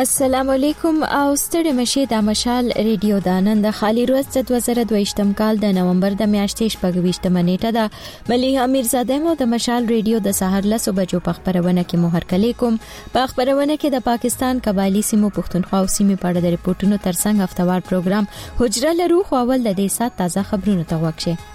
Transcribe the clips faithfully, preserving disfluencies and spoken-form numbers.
السلام علیکم او ستړي مشه د مشال ریډیو د نن د خالي روز د دوه زره دوه کال د نومبر د میاشتې شپږ نیټه ده. مليحه میرزاده مو د مشال ریډیو د سحر لسو بجو په خبرونه کې مو هرکلی کوم. په خبرونه کې د پاکستان قبایلی سیمو پښتونخوا او سیمې په اړه د ریپورتونو ترڅنګ هفتوار پروګرام حجره لرو خو اول د دې سات تازه خبرونه ته وکړئ.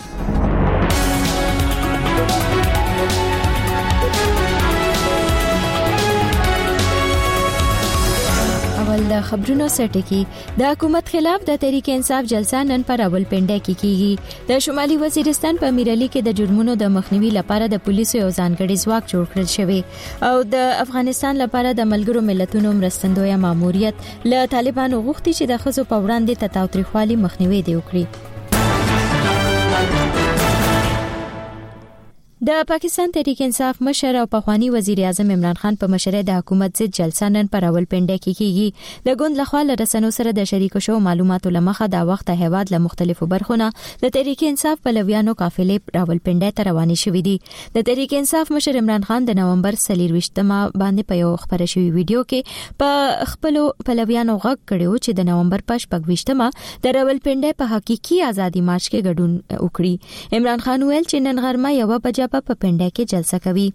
د خبرونو سرټکی د حکومت خلاف د تحریک انصاف جلسه نن پر اول پنده کې کیږي. د شمالي وزیرستان په میرالي کې د جرمونو د مخنیوي لپاره د پولیسو یو ځانګړي ځواک جوړ کړل شوی او د افغانستان لپاره د ملګرو ملتونو مرستندوی ماموریت له طالبانو غوښتي چې د خزو په وړاندې تاوتریخوالي مخنیوي دی وکړي. د پاکستان تحریک انصاف مشر او پخوانی وزیر اعظم عمران خان په مشرۍ د حکومت ضد جلسه نن پر اول پنده کې کیږي. د ګوند لخوا له رسنیو سره د شریکو شو معلوماتو لمخه د وخت هیواد له مختلفو برخونو د تحریک انصاف په لویانو قافلې راول پنده ته روانې شوې دي. د تحریک انصاف مشر عمران خان د نومبر څلرویشتمه باندې په یو خبره شوی ویډیو کې په خپل په لویانو غږ کړو چې د نومبر په شپږویشتمه د راول پنده په حقيقي ازادي مارچ کې ګډون وکړي. عمران خان ویل چې نن غرمه یو بجې په پنده کې جلسه کوي.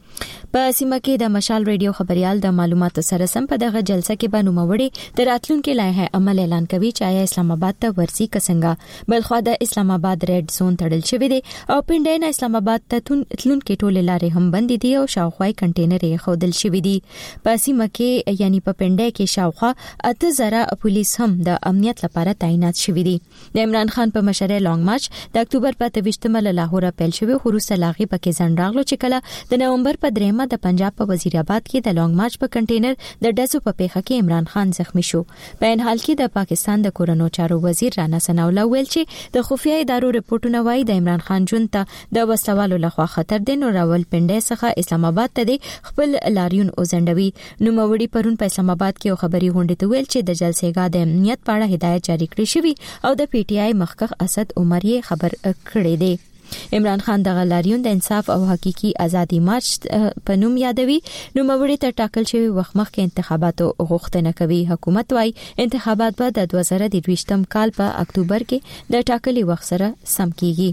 په سیمه کې د مشال ریډیو خبريال د معلوماتو سره سم په دغه جلسه کې به نوموړي د راتلونکو لایحه عمل اعلان کوي چې آیا اسلام آباد ته ورسي کسنګا بلخوا د اسلام آباد ریډ زون تړل شوی دی او پنده نه اسلام آباد ته تلونکو ټول لارې هم بند دي او شاوخوا کنټینر یې خودل شوی دی. په سیمه کې یعنی په پنده کې شاوخوا اته زره پولیس هم د امنیت لپاره تعینات شوی دي. د عمران خان په مشرۍ لانګ مارچ د اکتوبر په تویشتمه له لاهور پیل شوی خو روسه لاغي پکې ځنډاغلو چې کله د نومبر په دریمه د پنجاب په وزیر آباد کې د لانګ مارچ په کنټینر د ډزو په پیښه کې عمران خان زخمی شو. په ان حال کې د پاکستان د کورونو چارو وزیر رانا ثناءالله ویل چې د خفیه ادارو رپورټونه وایي د عمران خان جون ته د وسلوالو لخوا خطر دی نو راول پنده څخه اسلام آباد ته خپل لاریون اوزندوي. نو موري پرون په اسلام آباد کې خبري غونډه ته ویل چې د جلسې د امنیت په اړه هدایت جاری کړی شوی او د پی ټی آی مخکخ اسد عمر یې خبر کړی دی. عمران خان د غلاریون د انصاف او حقيقي ازادي مارچ په نوم یادوي. نو موري ته ټاکل شوی وخت مخکې انتخاباتو غوښتنه کوي. حکومت وايي انتخابات به د دوه زره دوه کال په اکتوبر کې د ټاکلي وخت سره سم کیږي.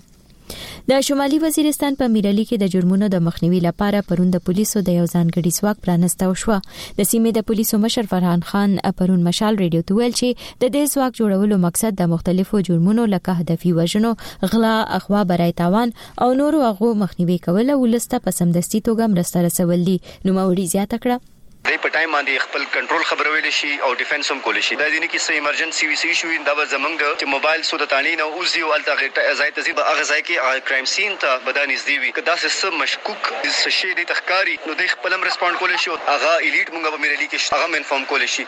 د شمالي وزیرستان په میرالي کې د جرمونو د مخنیوي لپاره پرون د پولیسو د یو ځانګړي ځواک پرانسته شو. د سیمې د پولیسو مشر فرحان خان پرون مشال ریډیو ته ویل چې د دې ځواک جوړولو مقصد د مختلفو جرمونو لکه هدفي وژنو، غلا، اغوا، برای تاوان او نورو هغو مخنیوي کول او ولسته په سمدستي توګه مرسته رسول دي. نو موري زیاته کړه د په ټایم باندې خپل کنټرول خبرول شي او ډیفنس هم کول شي. دا ځینې کې سې ایمرجنسي وی سي شو دا زمونږ چې موبایل سو د تانی نو اوزي او الته ځای ته زی هغه ځای کې کرایم سین ته بدانې زی وي کدا څه مشکوک څه شي د تخکاری نو د خپل هم ریسپونډ کول شي هغه الیټ مونږ په میرالي کې هغه انفارم کول شي.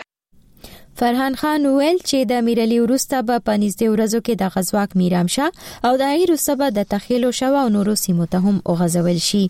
فرحان خان ویل چې د میرالي وروسته به په نږدې ورځو کې د غزواک میرام شه او د ای وروسته به د تخیلو شو او نورو سیمو ته هم وغځول شي.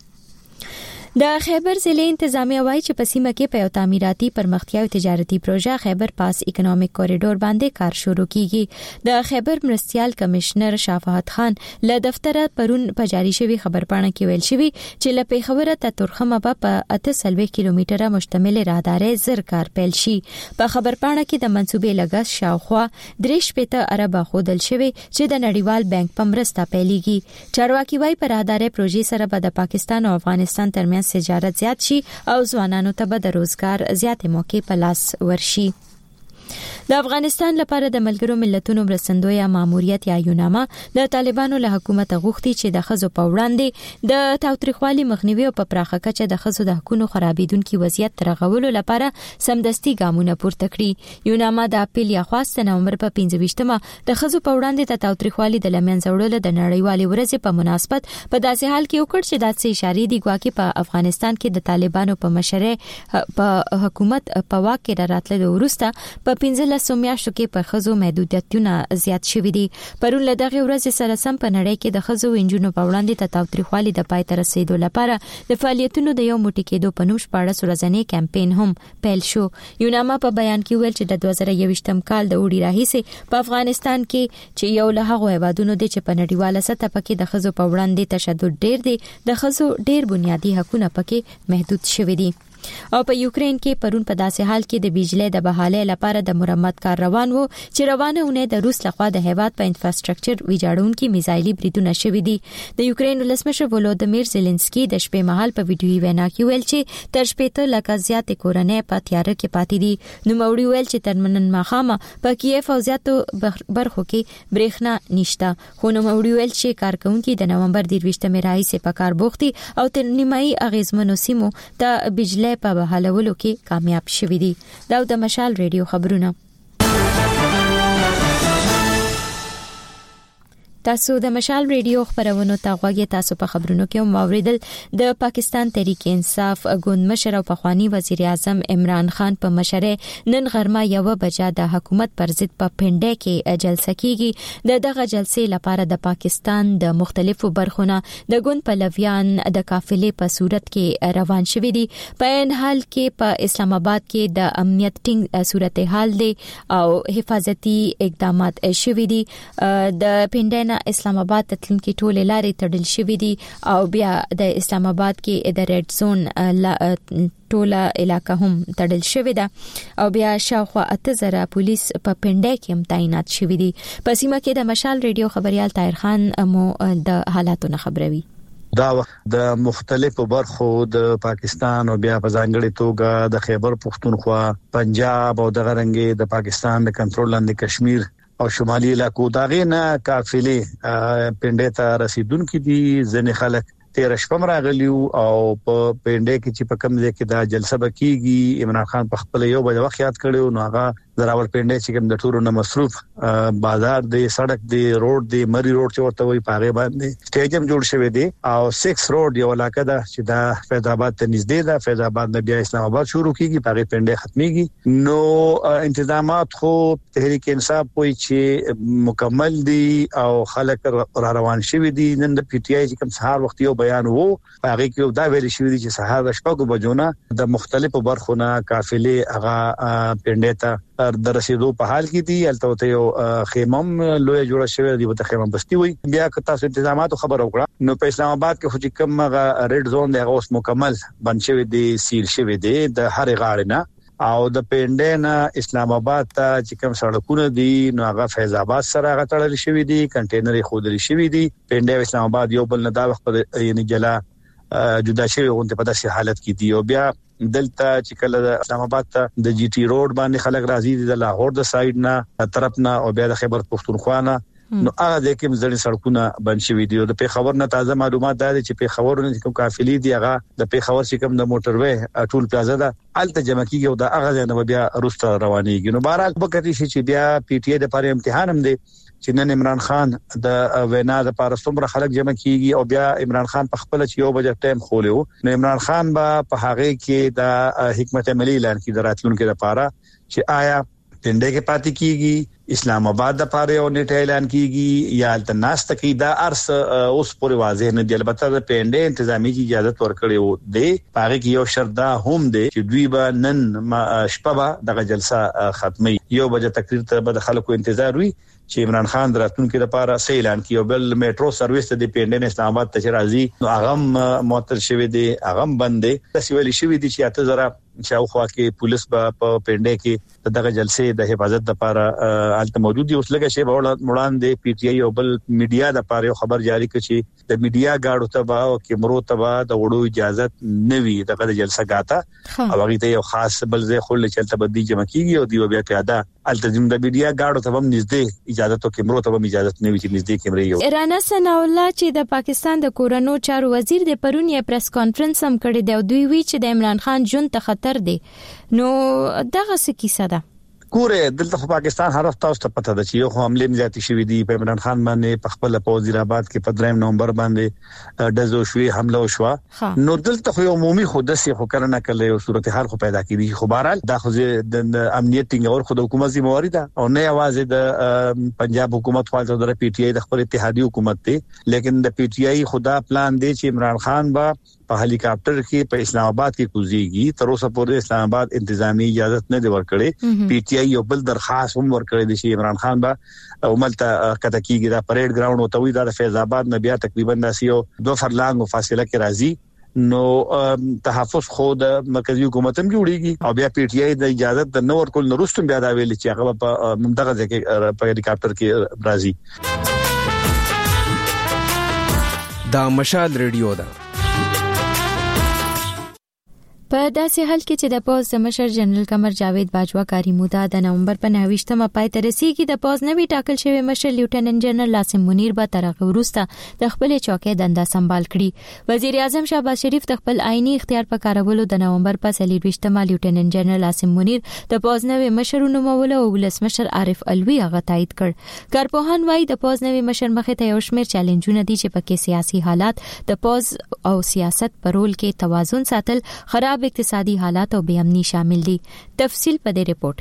د خیبر ضلع انتظامیه وایي چې په سیمه کې په یو تعمیراتي پرمختیايي تجارتي پروژه خیبر پاس اکونومیک کوریډور باندې کار شروع کیږي. د خیبر مرستيال کمشنر شافعت خان له دفتر پرون په جاری شوی خبرپاڼه کې ویل شوی چې له پیښوره ته ترخمه په اته سلوي کیلومتره مشتمل راهدارې زر کار پیل شي. په خبرپاڼه کې د منسوبې لګښت شاوخوا درې شپېته اربه خودل شوی چې د نړیوال بانک په مرسته پیلېږي. چارواکي وايي په راهدارې پروژې سره به د پاکستان او افغانستان ترمنځ تجارت زیات شي او ځوانانو ته به د روزګار زیاتې موقع په لاس ورشي. د افغانستان لپاره د ملګرو ملتونو مرستندوی ماموریت یا یوناما د طالبانو له حکومت غوښتي چې د خزو په وړاندې د تاوتریخوالي مخنیوي او په پراخه کچه د خزو د حقوقو خرابېدونکو وضعیت ترغولو لپاره سمدستي ګامونه پورته کړي. یوناما د اپیل یا خواست نومبر په پنځه د خزو په وړاندې د تاوتریخوالي د لمنځه وړلو د نړیوالې ورځې په مناسبت په داسې حال کې وکړ چې داسې اشارې دي ګواکې په افغانستان کې د طالبانو په مشرۍ په حکومت په واک کې راتللو وروسته په پنځه لسو میاشتو کې په خزو محدودیتونه زیات شوي دي. پرون له دغه ورځې سره سم په نړۍ کې د خزو انجونو په وړاندې د تاوتریخوالي د پای ته رسیدو لپاره د فعالیتونو د یو موټی کېدو په نوم شپاړس ورځنی کمپاین هم پیل شو. یوناما په بیان کې ویل چې د دوه زره یوویشتم کال د اوړي راهیسې په افغانستان کې چې یو له هغو هیوادونو دی چې په نړیواله سطح پکې د خزو په وړاندې تشدد ډیر دی، د خزو ډیر بنیادی حقوق پکې محدود شوي دي. او په یوکرين کې پرون په داسې حال کې د بجلی د بحالۍ لپاره د مرمت کار روان وو چې روانه ونه د روس لخوا د هیواد په انفراستراکچر ویجاړونکو میزایلي بریدونه شوي دي. د یوکرين ولسمشر ولودیمیر زيلنسکي د شپې مهال په ویډیوي وینا کې ویل چې تر شپېته لکه زیات کورنۍ په تیار کې پاتې دي. نو موري ویل چې ترمنن مخامه په کیف او زیاتو برخو کې برېښنا نشته. خو نو موري ویل چې کارکونکو د نومبر دیرويشتمه راځي په کار بوختي او تر نیمایي اغیزمنو سیمو ته بجلی په بحالولو کې کامیاب شوي دي. دا د مشال ریډیو خبرونه. تاسو د مشال ریډیو خبرونو ته غوږی. تاسو په خبرونو کې موریدل د پاکستان تحریک انصاف ګوند مشر او پخوانی وزیر اعظم عمران خان په مشره نن غرمه یو بجا د حکومت پر ضد په پنډه کې جلسه کیږي. د دغه جلسې لپاره د پاکستان د مختلفو برخونو د ګوند پلویان د قافلې په صورت کې روان شوي دي. په ان حال کې په اسلام آباد کې د امنیت ټینګ صورتحال دی او حفاظتي اقدامات شوي دي. د پنډه اسلام آباد ته تلونکي ټول لارې تړل شوې دي او بیا د اسلام آباد کې د ریډ زون ټوله علاقه هم تړل شوې ده او بیا شاوخوا اته زره پولیس په پنډه کې هم تعینات شوي دي. په سیمه کې د مشال ریډیو خبريال طاهر خان مو د حالاتو نه خبروي. دا د مختلفو برخو د پاکستان او بیا په ځانګړي توګه د خیبر پختونخوا، پنجاب او د غرنګي د پاکستان د کنټرول لاندې کشمیر او شمالي علاقو داغه نه قافلې پنډه ته رسیدونکو دي. ځنې خلک تیر شپه راغلیو او په پنډه کې چې په کوم ځای کې دا جلسه بکیږي عمران خان په خپل یو بجې وخت یاد کړو. نو هغه دراول پنډه چې کوم د ټورو نه مصروف بازار دی، سړک دی، روډ دی، مری روډ چې ورته وي پاغه باندې سټیج هم جوړ شوی دی او سکس روډ یو علاقه ده چې دا فیض آباد ته نږدې ده. فیض آباد نه بیا اسلام آباد شروع کیږي، پاغه پنډه ختميږي. نو انتظامات خو تحریک انصاف کوئی چې مکمل دي او خلک را روان شوی دي. نن د پی ټی آی چې کوم سهار وخت یو بیان وو هغه کې دا ویل شوی دي چې سهار شپږ بجونه د مختلفو برخونو قافلې هغه پنډه ته د رسیدو په حال کې دي. البته یو خیمم لوی جوړ شوی دی، په خیمم بستی وي. بیا که تاسو انتظامات خبر وکړه نو په اسلام آباد کې خو چې کوم ریډ زون دی هغه اوس مکمل بند شوی دی، سیل شوی دی د هر غاړې نه. او د پنډه نه اسلام آباد ته چې کوم سړکونه دي نو هغه فیض آباد سره هغه تړل شوی دي، کنټینرې خودري شوی دي. پنډه اسلام آباد یو بل نه دا وخت یعنی جلا جدا شوی غونډه په داسې حالت کې دي. او بیا دلته چې کله د اسلام آباد ته د جی ټی روډ باندې خلک راځي د لاهور د سایډ نه طرف نه او بیا د خیبر پختونخوا نه نو هغه د کوم ځړې سړکونه بند شوي دي. د پیښور نه تازه معلومات ده چې پیښور نه کوم قافلې دي هغه د پیښور چې کوم د موټر وې ټول پلازا ده الته جمع کیږي او د هغه نه بیا روسته روانيږي. نو بهرحال په کتي چې بیا پی ټی آی د لپاره امتحان هم دی چې نن عمران خان د وینا د لپاره څومره خلک جمع کیږي او بیا عمران خان په خپل چې یو بجې ټایم خولو نو عمران خان به په هغه کې د حکمت عملی اعلان کړي د راتلونکو لپاره چې آیا پنډه کې پاتې کیږي، اسلام آباد د پاره او نیټه اعلان کیږي یا التناس تکي دا ارس اوس پورې واضح نه دی. البته د پنډه انتظامی اجازه ورکړي وو دی پاره کې یو شرط دا هم دی چې دوی به نن شپه دغه جلسه ختمي یو بجې تقریر ته به خلکو انتظار وي چې عمران خان دراتونکو لپاره سې اعلان کیو. بل میټرو سرویس ته د پنډه اسلام آباد ته راځي نو هغه معطل شوی دی، هغه بند دی. تاسو ویلي شوی دی چې اته زره شاوخوا کې پولیس په پنډه کې دغه جلسې د حفاظت لپاره الته موجود دي. اوس لګه شی وړاندې پی ټی آی او بل میډیا د لپاره خبر جاری کړي چې د میډیا گاډو ته با او کیمرو ته با د وړو اجازه نوي دغه جلسه غاټه او هغه ته یو خاص بل ځای خل چلته بدی جمع کیږي او دی بیا پیاده التزم د میډیا گاډو ته هم نږدې اجازه تو کیمرو ته هم اجازه نوي چې نږدې کیمرې یو. رانا ثنا الله چې د پاکستان د کورونو چارو وزیر د پرون یې پریس کانفرنس هم کړی دی او دوی وی چې د عمران خان جون ته خطر دی. نو دغه څه کیسه ده؟ ګوره دلته خو پاکستان هر وخت تاسو ته پته ده چې یو حمله مزاتي شوې دي په عمران خان باندې په خپل په وزیرآباد کې په دریم نومبر باندې دزو شوې حمله وشوه. نو دلته خو یو عمومي خو دسي خو کرنه کله یو صورتحال خو پیدا کیږي. خو بهرحال دا خو د امنیت ټینګور خو د حکومت ذمہواری ده او نه आवाज د پنجاب حکومت خو د پی ټی آی د خپل اتحادی حکومت دی، لیکن د پی ټی آی خدا پلان دی چې عمران خان با په هلیکاپټر کې په اسلام آباد کې کوزيږي. تر اوسه پورې اسلام آباد انتظامی اجازه نه دی ورکړې. پی ټی آی یو بل درخواست هم ورکړی دی چې عمران خان با عملته کته کیږي دا پریډ ګراوند او توي دا فیض آباد نه بیا تقریبا داسې یو دو فرلانګ فاصله کې راځي نو تحفظ خو د مرکزی حکومت هم جوړیږي او بیا پی ټ آی د اجازه د نور کول نورستم بیا دا ویل چې هغه په منځغه ځکه په هلیکاپټر کې راځي. دا مشال ریډیو ده. په داسې حال کې چې د پوز د مشر جنرال قمر جاوید باجوا کاری موده د نومبر په نهویشتمه پای ته رسیدي، د پوز نوی ټاکل شوی مشر لیوټننټ جنرال عاصم منیر به تر هغه وروسته د خپل چوکۍ دنده سمبال کړي. وزیر اعظم شهباز شریف د خپل آئینی اختیار په کارولو د نومبر په څلورویشتمه لیوټننټ جنرال عاصم منیر د پوز نوی مشر نومول او ولسمشر عارف الوی هغه تایید کړ. کارپوهان وايي د پوز نوی مشر مخې ته یو شمېر چیلنجونه دي چې پکې سیاسي حالات، د پوز او سیاست په رول کې توازن ساتل، خراب اقتصادي حالات او بے امنی شامل دي. تفصیل په دې ریپورت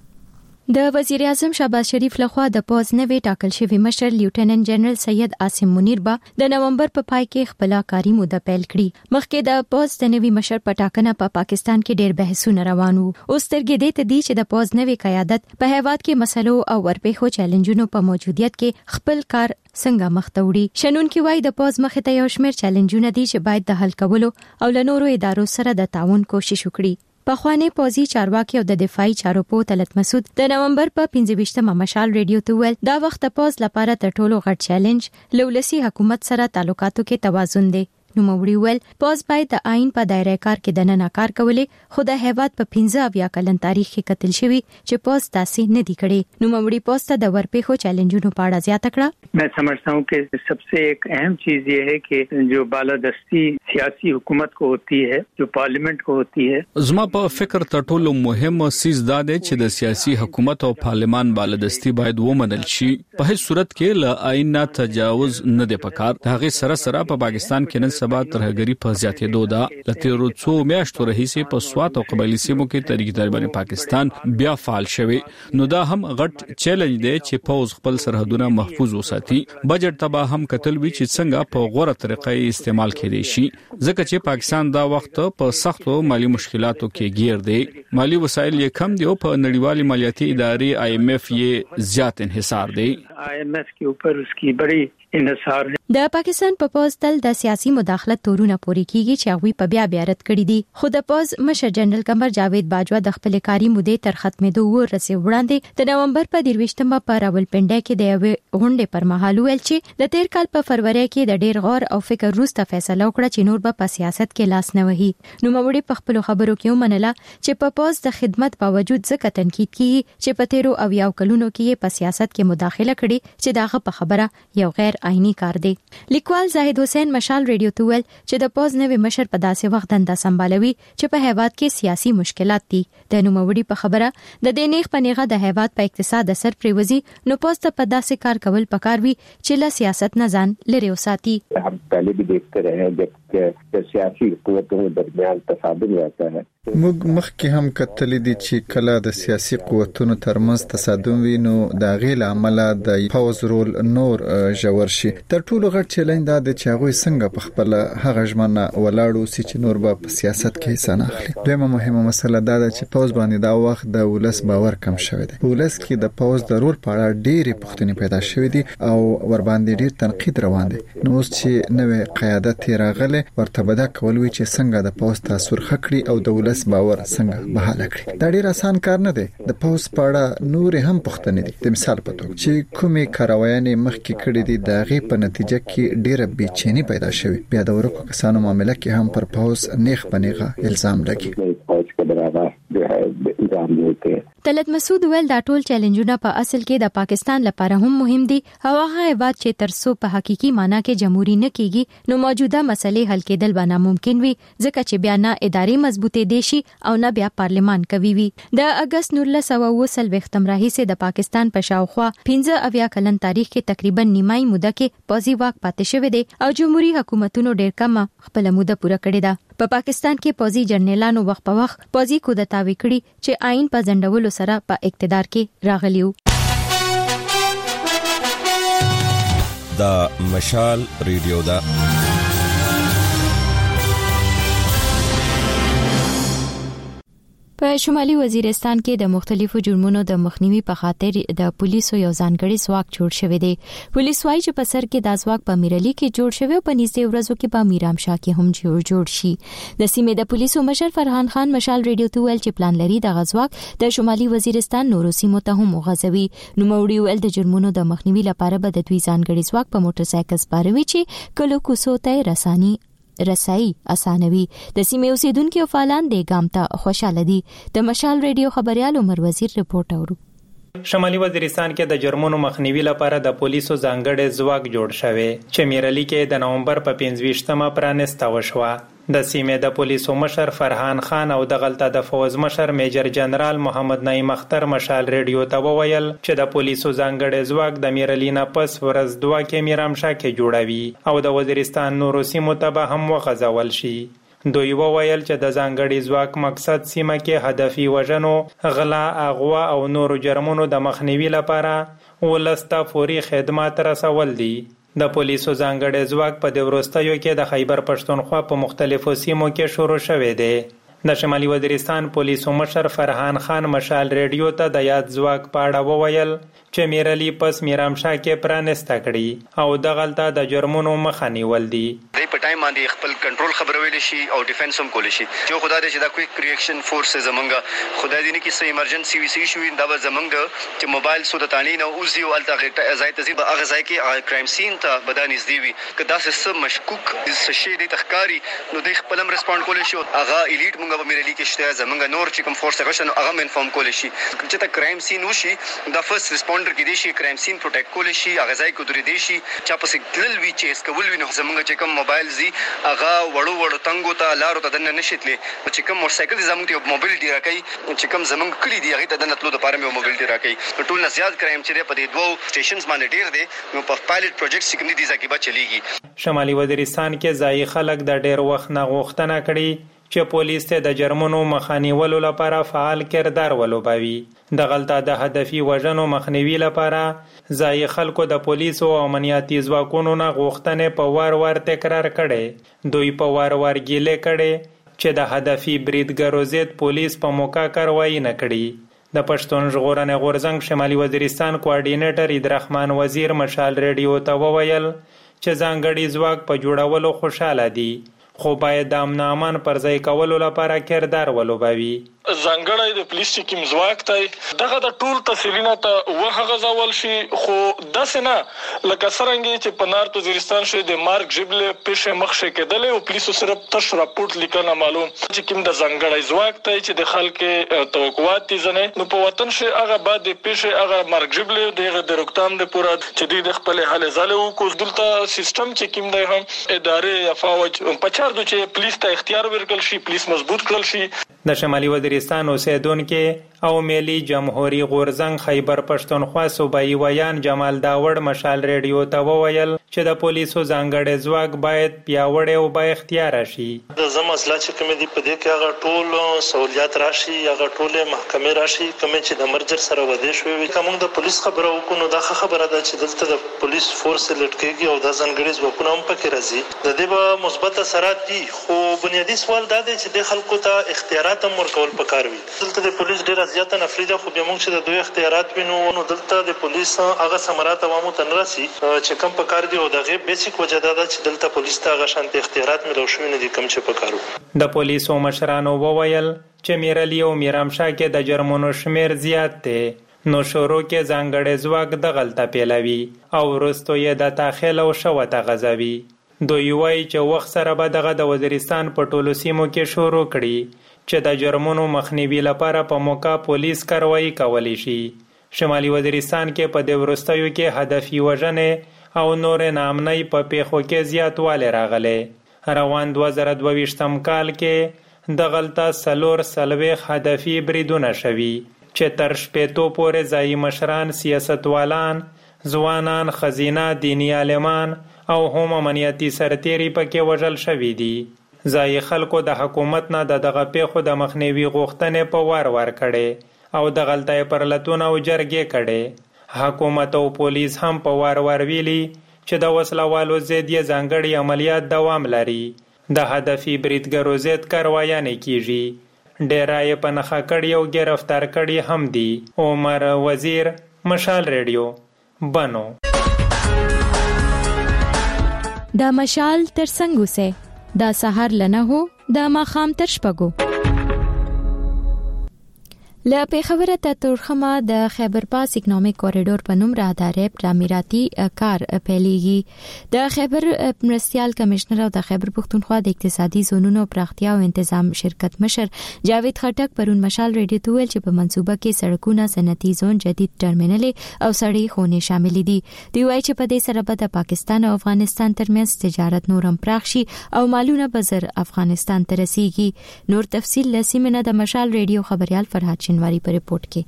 کې. د وزیر اعظم شهباز شریف لخوا د پوز نوی ټاکل شوی مشر لیوټننټ جنرال سید عاصم منیر به د نومبر په پای کې خپل کاری موده پیل کړي. مخکې د پوز د نوی مشر په ټاکنه په پا پاکستان کې ډېر بحثونه روان وو. اوس ترګې دې ته دي چې د پوز نوی قیادت په هیواد کې مسلو او ورپېښو چیلنجونو په موجودیت کې خپل کار څنګه مخ ته وړي. شنون کې وایي د پوز مخې ته یو شمېر چیلنجونه دي چې باید د حل کولو او له نورو ادارو سره د تعاون کوشش وکړي. پخوانی پوزي چارواکي او د دفاعي چارو په طلعت مسعود د نومبر په پنځه ویشتمه مشال ریډیو ته ویل دا وخت پوز لپاره تر ټولو غټ چیلنج لولسي حکومت سره تعلقاتو کې توازن دی. نو موري ویل پوز باید د آئین په دایره کار کې د نن کار کولې، خو د هیواد په پنځه اویا کلن تاریخ کې قتل شوی چې پوز تاسې نه دی کړي. نو موري پوز ته د ورپېښو چیلنجونو په اړه زیاته کړه. मैं समझता हूँ कि सबसे एक अहम चीज ये है कि जो बालादस्ती सियासी हुकूमत को होती है, जो पार्लियामेंट को होती है, زما په فکر تر ټولو مهم سیز دا دی چې د سیاسي حکومت او پارلمان بالادستی باید ومنل شي. په هیڅ صورت کې له آئین نه تجاوز نه دی پکار. د هغې سره سره په پاکستان کې نن سبا ترهګری په زیاتېدو ده. د تیرو څو میاشتو راهیسې په سوات او قبایلي سیمو کې تحریک طالبان پاکستان بیا فعال شوی. نو دا هم غټ چیلنج دی چې پوز خپل سرحدونه محفوظ وساتي. بجټ تبا هم کتل وی چې څنګه په غوړه طریقې استعمال کړي شي، ځکه چې پاکستان دا وخت په سختو مالی مشکلاتو کې گیر دی. مالی وسایل یې کم دي او په نړیوالي مالیاتي ادارې آئی ایم ایف یې زیات انحصار دی. آئی ایم ایف के ऊपर उसकी बड़ी انحصار ہے. د پاکستان په پوز تل د سیاسي مداخلت تورونه پوري کیږي چې هغه په بیا بیا رد کړی دي. خو د پوز مشر جنرال قمر جاوید باجوا د خپل کاری مودې تر ختمېدو ورسې وړاندې د نومبر په درویشتمه په راولپنډي کې د یوې غونډې پر مهال ویل چې د تیر کال په فروری کې د ډیر غور او فکر وروسته فیصله وکړه چې نور به په سیاست کې لاس نه وهي. نو موري په خپل خبرو کې ومنله چې په پوز د خدمت باوجود ځکه تنقید کیږي چې په تیرو او یو کلونو کې په سیاست کې مداخله کړي چې داغه په خبره یو غیر آئینی کار دی. لیکوال زاهد حسین مشال ریډیو ته ویل چې د پوز نوی مشر په داسې وخت دنده سمبالوي چې په هیواد کې سیاسي مشکلات دي. د نوموړي په خبره د دې نیغ په نیغه د هیواد په اقتصاد اثر پریوزي. نو پوز ته په داسې کار کول پکار وي چې له سیاست نه ځان لري وساتي. हम पहले भी देखते रहे हैं जब सियासी قوتوں के درمیان تصادم रहता है. موږ مخکې هم کتلې دي چې کله د سیاسي قوتونو ترمنځ تصادم وي نو د غیل عمل د پوز رول نور ژور شي. تر ټولو غټ چیلنج دا د چې هغه څنګه په خپل هغه ژمنه ولاړو چې نور به په سیاست کې حصہ نه اخلي. دویمه مهمه مسله دا ده چې پوز باندې دا وخت د ولس باور کم شوی دی. ولس کې د پوز د رول په اړه ډېرې پوښتنې پیدا شوې دي او ور باندې ډېر تنقید روان دی. نو اوس چې نوې قیادت راغله ورته بدا کول وی چې څنګه د پوز تاثیر خکړي او د ولس باور څنګه بحاله کړي. دا ډېر آسان کار نه دی. د پوز په اړه نور هم پوښتنې دي. د مثال په توګه چې کومې کاروایانې مخکې کړې دي د هغې په نتیجه کې ډېره بېچیني پیدا شوې. بیا د ورکو کسانو معامله کې هم پر پوز نیغ په نیغه الزام لګي. طلعت مسعود ویل دا ټول چیلنجونه په اصل کې د پاکستان لپاره هم مهم دي. هغه هیواد چې ترڅو په حقيقي معنی کې جمهوریت نه کیږي نو موجوده مسلې حل کېدل به ناممکن وي، ځکه چې بیا نه ادارې مضبوطې دي شي او نه بیا پارلمان کوي وي. د اگست نولس سوه اوه څلوېښتم راهیسې د پاکستان په شاوخوا پنځه اویا کلن تاریخ کې تقریبا نیمایي موده کې پوځي واک پاتې شوی دی او جمهوریت حکومتونو ډېر کم خپل موده پوره کړې ده. په پا پاکستان کې پوځي جنرالانو وخت په وخت پوځي کودتاوي کړي چې آئین په ځنډولو سره په اقتدار کې راغلیو. دا مشال ریډیو دا په په شمالي وزیرستان کې د مختلفو جرمونو د مخنیوي په خاطر د پولیسو یو ځانګړی ځواک جوړ شوی دی. پولیس وايي چې په سر کې د ځواک په میرالي کې جوړ شوی او په نږدې ورځو کې په میرامشاه کې هم جوړ جوړ شي. د سیمې د پولیسو مشر فرحان خان مشال ریډیو ته ویل چې پلان لري د غزواک د شمالي وزیرستان نورو سیمو ته هم وغځوي. نو موري ول د جرمونو د مخنیوي لپاره به د دوی ځانګړي ځواک په موټر سایکل سپاروي چې کلو کوڅو ته رساني رسایي اسانوي. د سیمې اوسیدونکو او فعالان د ګام ته خوشاله دي. د مشال ریډیو خبريال عمر وزیر رپورټ اورو. شمالي وزیرستان کې د جرمونو مخنیوي لپاره د پولیسو ځانګړي ځواک جوړ شوی چې میرالي کې د نومبر په پنځه پرانسته وشوه. د سیمې د پولیسو مشر فرحان خان او د غلطه د فوز مشر میجر جنرال محمد نعیم اختر مشال ریډیو ته وویل چې د پولیسو ځانګړي ځواک د میرالي نه پس ورځ دوه کې میرامشاه کې جوړوي او د وزیرستان نورو سیمو ته به هم وغځول شي. دوی وویل چې د ځانګړي ځواک مقصد سیمه کې هدفي وژنو، غلا، اغوا او نورو جرمونو د مخنیوي لپاره ولسته فوري خدمات رسول دي. د پولیسو ځانګړي ځواک په د وروستیو کې د خیبر پښتونخوا په مختلفو سیمو کې شروع شوی دی. د شمالي وزیرستان پولیسو مشر فرحان خان مشال ریډیو ته د یاد ځواک په اړه وویل چې میرالي پس میرامشاه کې پرانسته کړي او د غلطه د جرمونو مخه نیول دي. د په ټایم باندې خپل کنټرول خبرول شي او ډیفنس هم کول شي. جو خدای دې چې دا کویک ریاکشن فورس زمونږه خدای دې نه کې سې ایمرجنسي وی سي شو دا به زمونږه چې موبایل سود تانی نه اوزي او الته ځای ته به هغه ځای کې کرایم سین ته بدانې دی وي کدا څه مشکوک څه شي دې تخکاری نو د خپل هم ریسپونډ کول شي. هغه الیټ مونږ په میرالي کې شته زمونږ نور چې کوم فورس غشن هغه انفارم کول شي چې تا کرایم سین وشي دا فرست ریسپونډر کې دي شي کرایم سین پروټیکټ کول شي هغه ځای کو درې دي شي چې په سیګنل وی چیس کول وي نو زمونږ چې کوم موبایل زی هغه وړو وړو تنګو ته لارو ته دنه نشیتلې چې کوم موټر سایکل زمونږ ته موبایل دی راکې چې کوم زمونږ کلی دی هغه ته دنه تلو د پاره مې موبایل دی راکې ټول نه زیات کرایم چې په دې دوه سټیشنز باندې ډیر دي نو په پایلټ پروجیکټ کې کوم دي ځکه به چلیږي. شمالي وزیرستان کې ځای خلک د ډیر وخت نه غوښتنه کړي چې پولیس ته د جرمونو مخنیولو لپاره فعال کردار ولوبوي. د غلطه د هدفي وژنو مخنیوي لپاره ځای خلکو د پولیسو او امنیتي ځواکونو نه غوښتنې په وار وار تکرار کړي. دوی په وار وار ګیلې کړي چې د هدفي بریدګرو ضد پولیس په موقع کاروایی نه کړي. د پښتون ژغورنې غورځنګ شمالي وزیرستان کوارډینیټر عیدرحمان وزیر مشال ریډیو ته وویل چې ځانګړي ځواک په جوړولو خوشاله دي خو باید د امن امان پر ځای کولو لپاره کردار ولوبوي. ځانګړی د پولیس ټیم ځواک ته دغه د ټول تفصیلونه ته وهغځول شي خو داسې نه لکه څرنګه چې په نارت وزیرستان شوی د مارک ژبلې پیښې مخشه کېدلې او پولیسو سره تش راپورټ لیکنه معلوم چې کوم د ځانګړی ځواک ته چې د خلکو توقعات دي ځنه نو په وطن شي هغه بعد د پیښې هغه مارک ژبلې دغه د روکتام د پورا چې د خپل حل زاله او کو دلته سیستم چې کوم دی هم ادارې یا فوج په چارو چې پولیس ته اختیار ورکړل شي پولیس مضبوط کړل شي. د شمالي وزیرستان اوسیدونکو او ملي جمهوریت غورځنګ خیبر پښتونخوا صوبایي ویان جمال داوړ مشال ریډیو ته وویل چې د پولیسو ځانګړي ځواک باید پیاوړی او با اختیار شي. د زموږ چې کوم دي په دې کې هغه ټول سہولیات راشي هغه ټول محکمې راشي کوم چې د مرجر سره وده شوی کوم د پولیس خبره وکړو دا خبره ده چې دلته د پولیس فورس لټکېږي او د ځانګړي ځواکونه هم پکې راځي. د دې به مثبت اثرات دي خو بنیادی سوال دا دی چې د خلکو ته اختیارات هم ورکول پکار وي. دلته د پولیس ډیره زیاته نفري ده خو بیا موږ چې د دوی اختیارات وینو نو دلته د پولیس هغه ثمرات عوامو ته نه رسي چې کوم پکار دي او دغه بیسیک وجه دا ده چې دلته پولیس ته هغه شانتي اختیارات ملو شوي نه دي کوم چې پکارو. د پولیسو مشرانو وویل چې میرالي او میرامشاه کې د جرمونو شمیر زیات دی نو شروع کې ځانګړي ځواک د غلطه پیلوي او وروسته یې د تاخیل او شوته غځوي. دوی وایي چې وخت سره به دغه د وزیرستان په ټولو سیمو کې شروع کړي چې د جرمونو مخنیوي لپاره په موقع پولیس کاروایی کولی شي. شمالي وزیرستان کې په د وروستیو کې هدفي وژنې او نور ناامنۍ په پیښو کې زیاتوالی راغلی. روان دوه زره دوه ویشتم کال کې د غلطه څلور څلوېښت هدفي بریدونه شوي چې تر شپېتو پورې ځایي مشران، سیاستوالان، ځوانان، ښځینه، دیني عالمان او هم امنیتي سرتیري پکې وژل شوي دي. ځایي خلکو د حکومت نه د دغه پیښو د مخنیوي غوښتنې په وار وار کړي او د غلطۍ پرلتونه او جرګې کړي. حکومت او پولیس هم په وار وار ویلي چې د وسلوالو ضد یې ځانګړي عملیات دوام لري. د هدفي بریدګرو ضد کاروایانې کیږي. ډیرای په نخا کړی او گرفتار کړی هم دي. عمر وزیر، مشال ریډیو، بنو. دا مشال تر څنګه سه دا سحر لنه هو دا ماخام تر شپګو. له پیښور ته تورخمه د خیبر پاس اکونومیک کوریډور په نوم راهداري تعمیراتي کار پیلېږي. د خیبر مرستيال کمشنر او د خیبر پښتونخوا د اقتصادي زونونو پراختیا او تنظیم شرکت مشر جاوید خټک پرون مشال ریډیو ته ویل چې په منصوبه کې سړکونه، صنعتي زون، جدید ټرمینل او سړې خونې شامل دي. دی وايي چې په دې سره به د پاکستان او افغانستان ترمنځ تجارت نورم پراخ شي او مالونه به زر افغانستان ته رسیږي. نور تفصیل لسیمنه د مشال ریډیو خبريال فرهاد شنواری په ریپورت کې.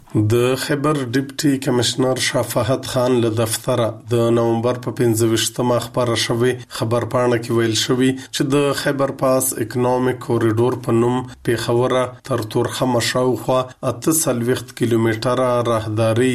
د خیبر ډیپټي کمشنر شفاعت خان له دفتر د نومبر په پنځه ویشتمه خبره شوې خبر پاڼه کې ویل شوی چې د خیبر پاس اکونومیک کوریډور په نوم پیښور تر تورخم شاوخوا اته سلويخت کیلومتره راهداري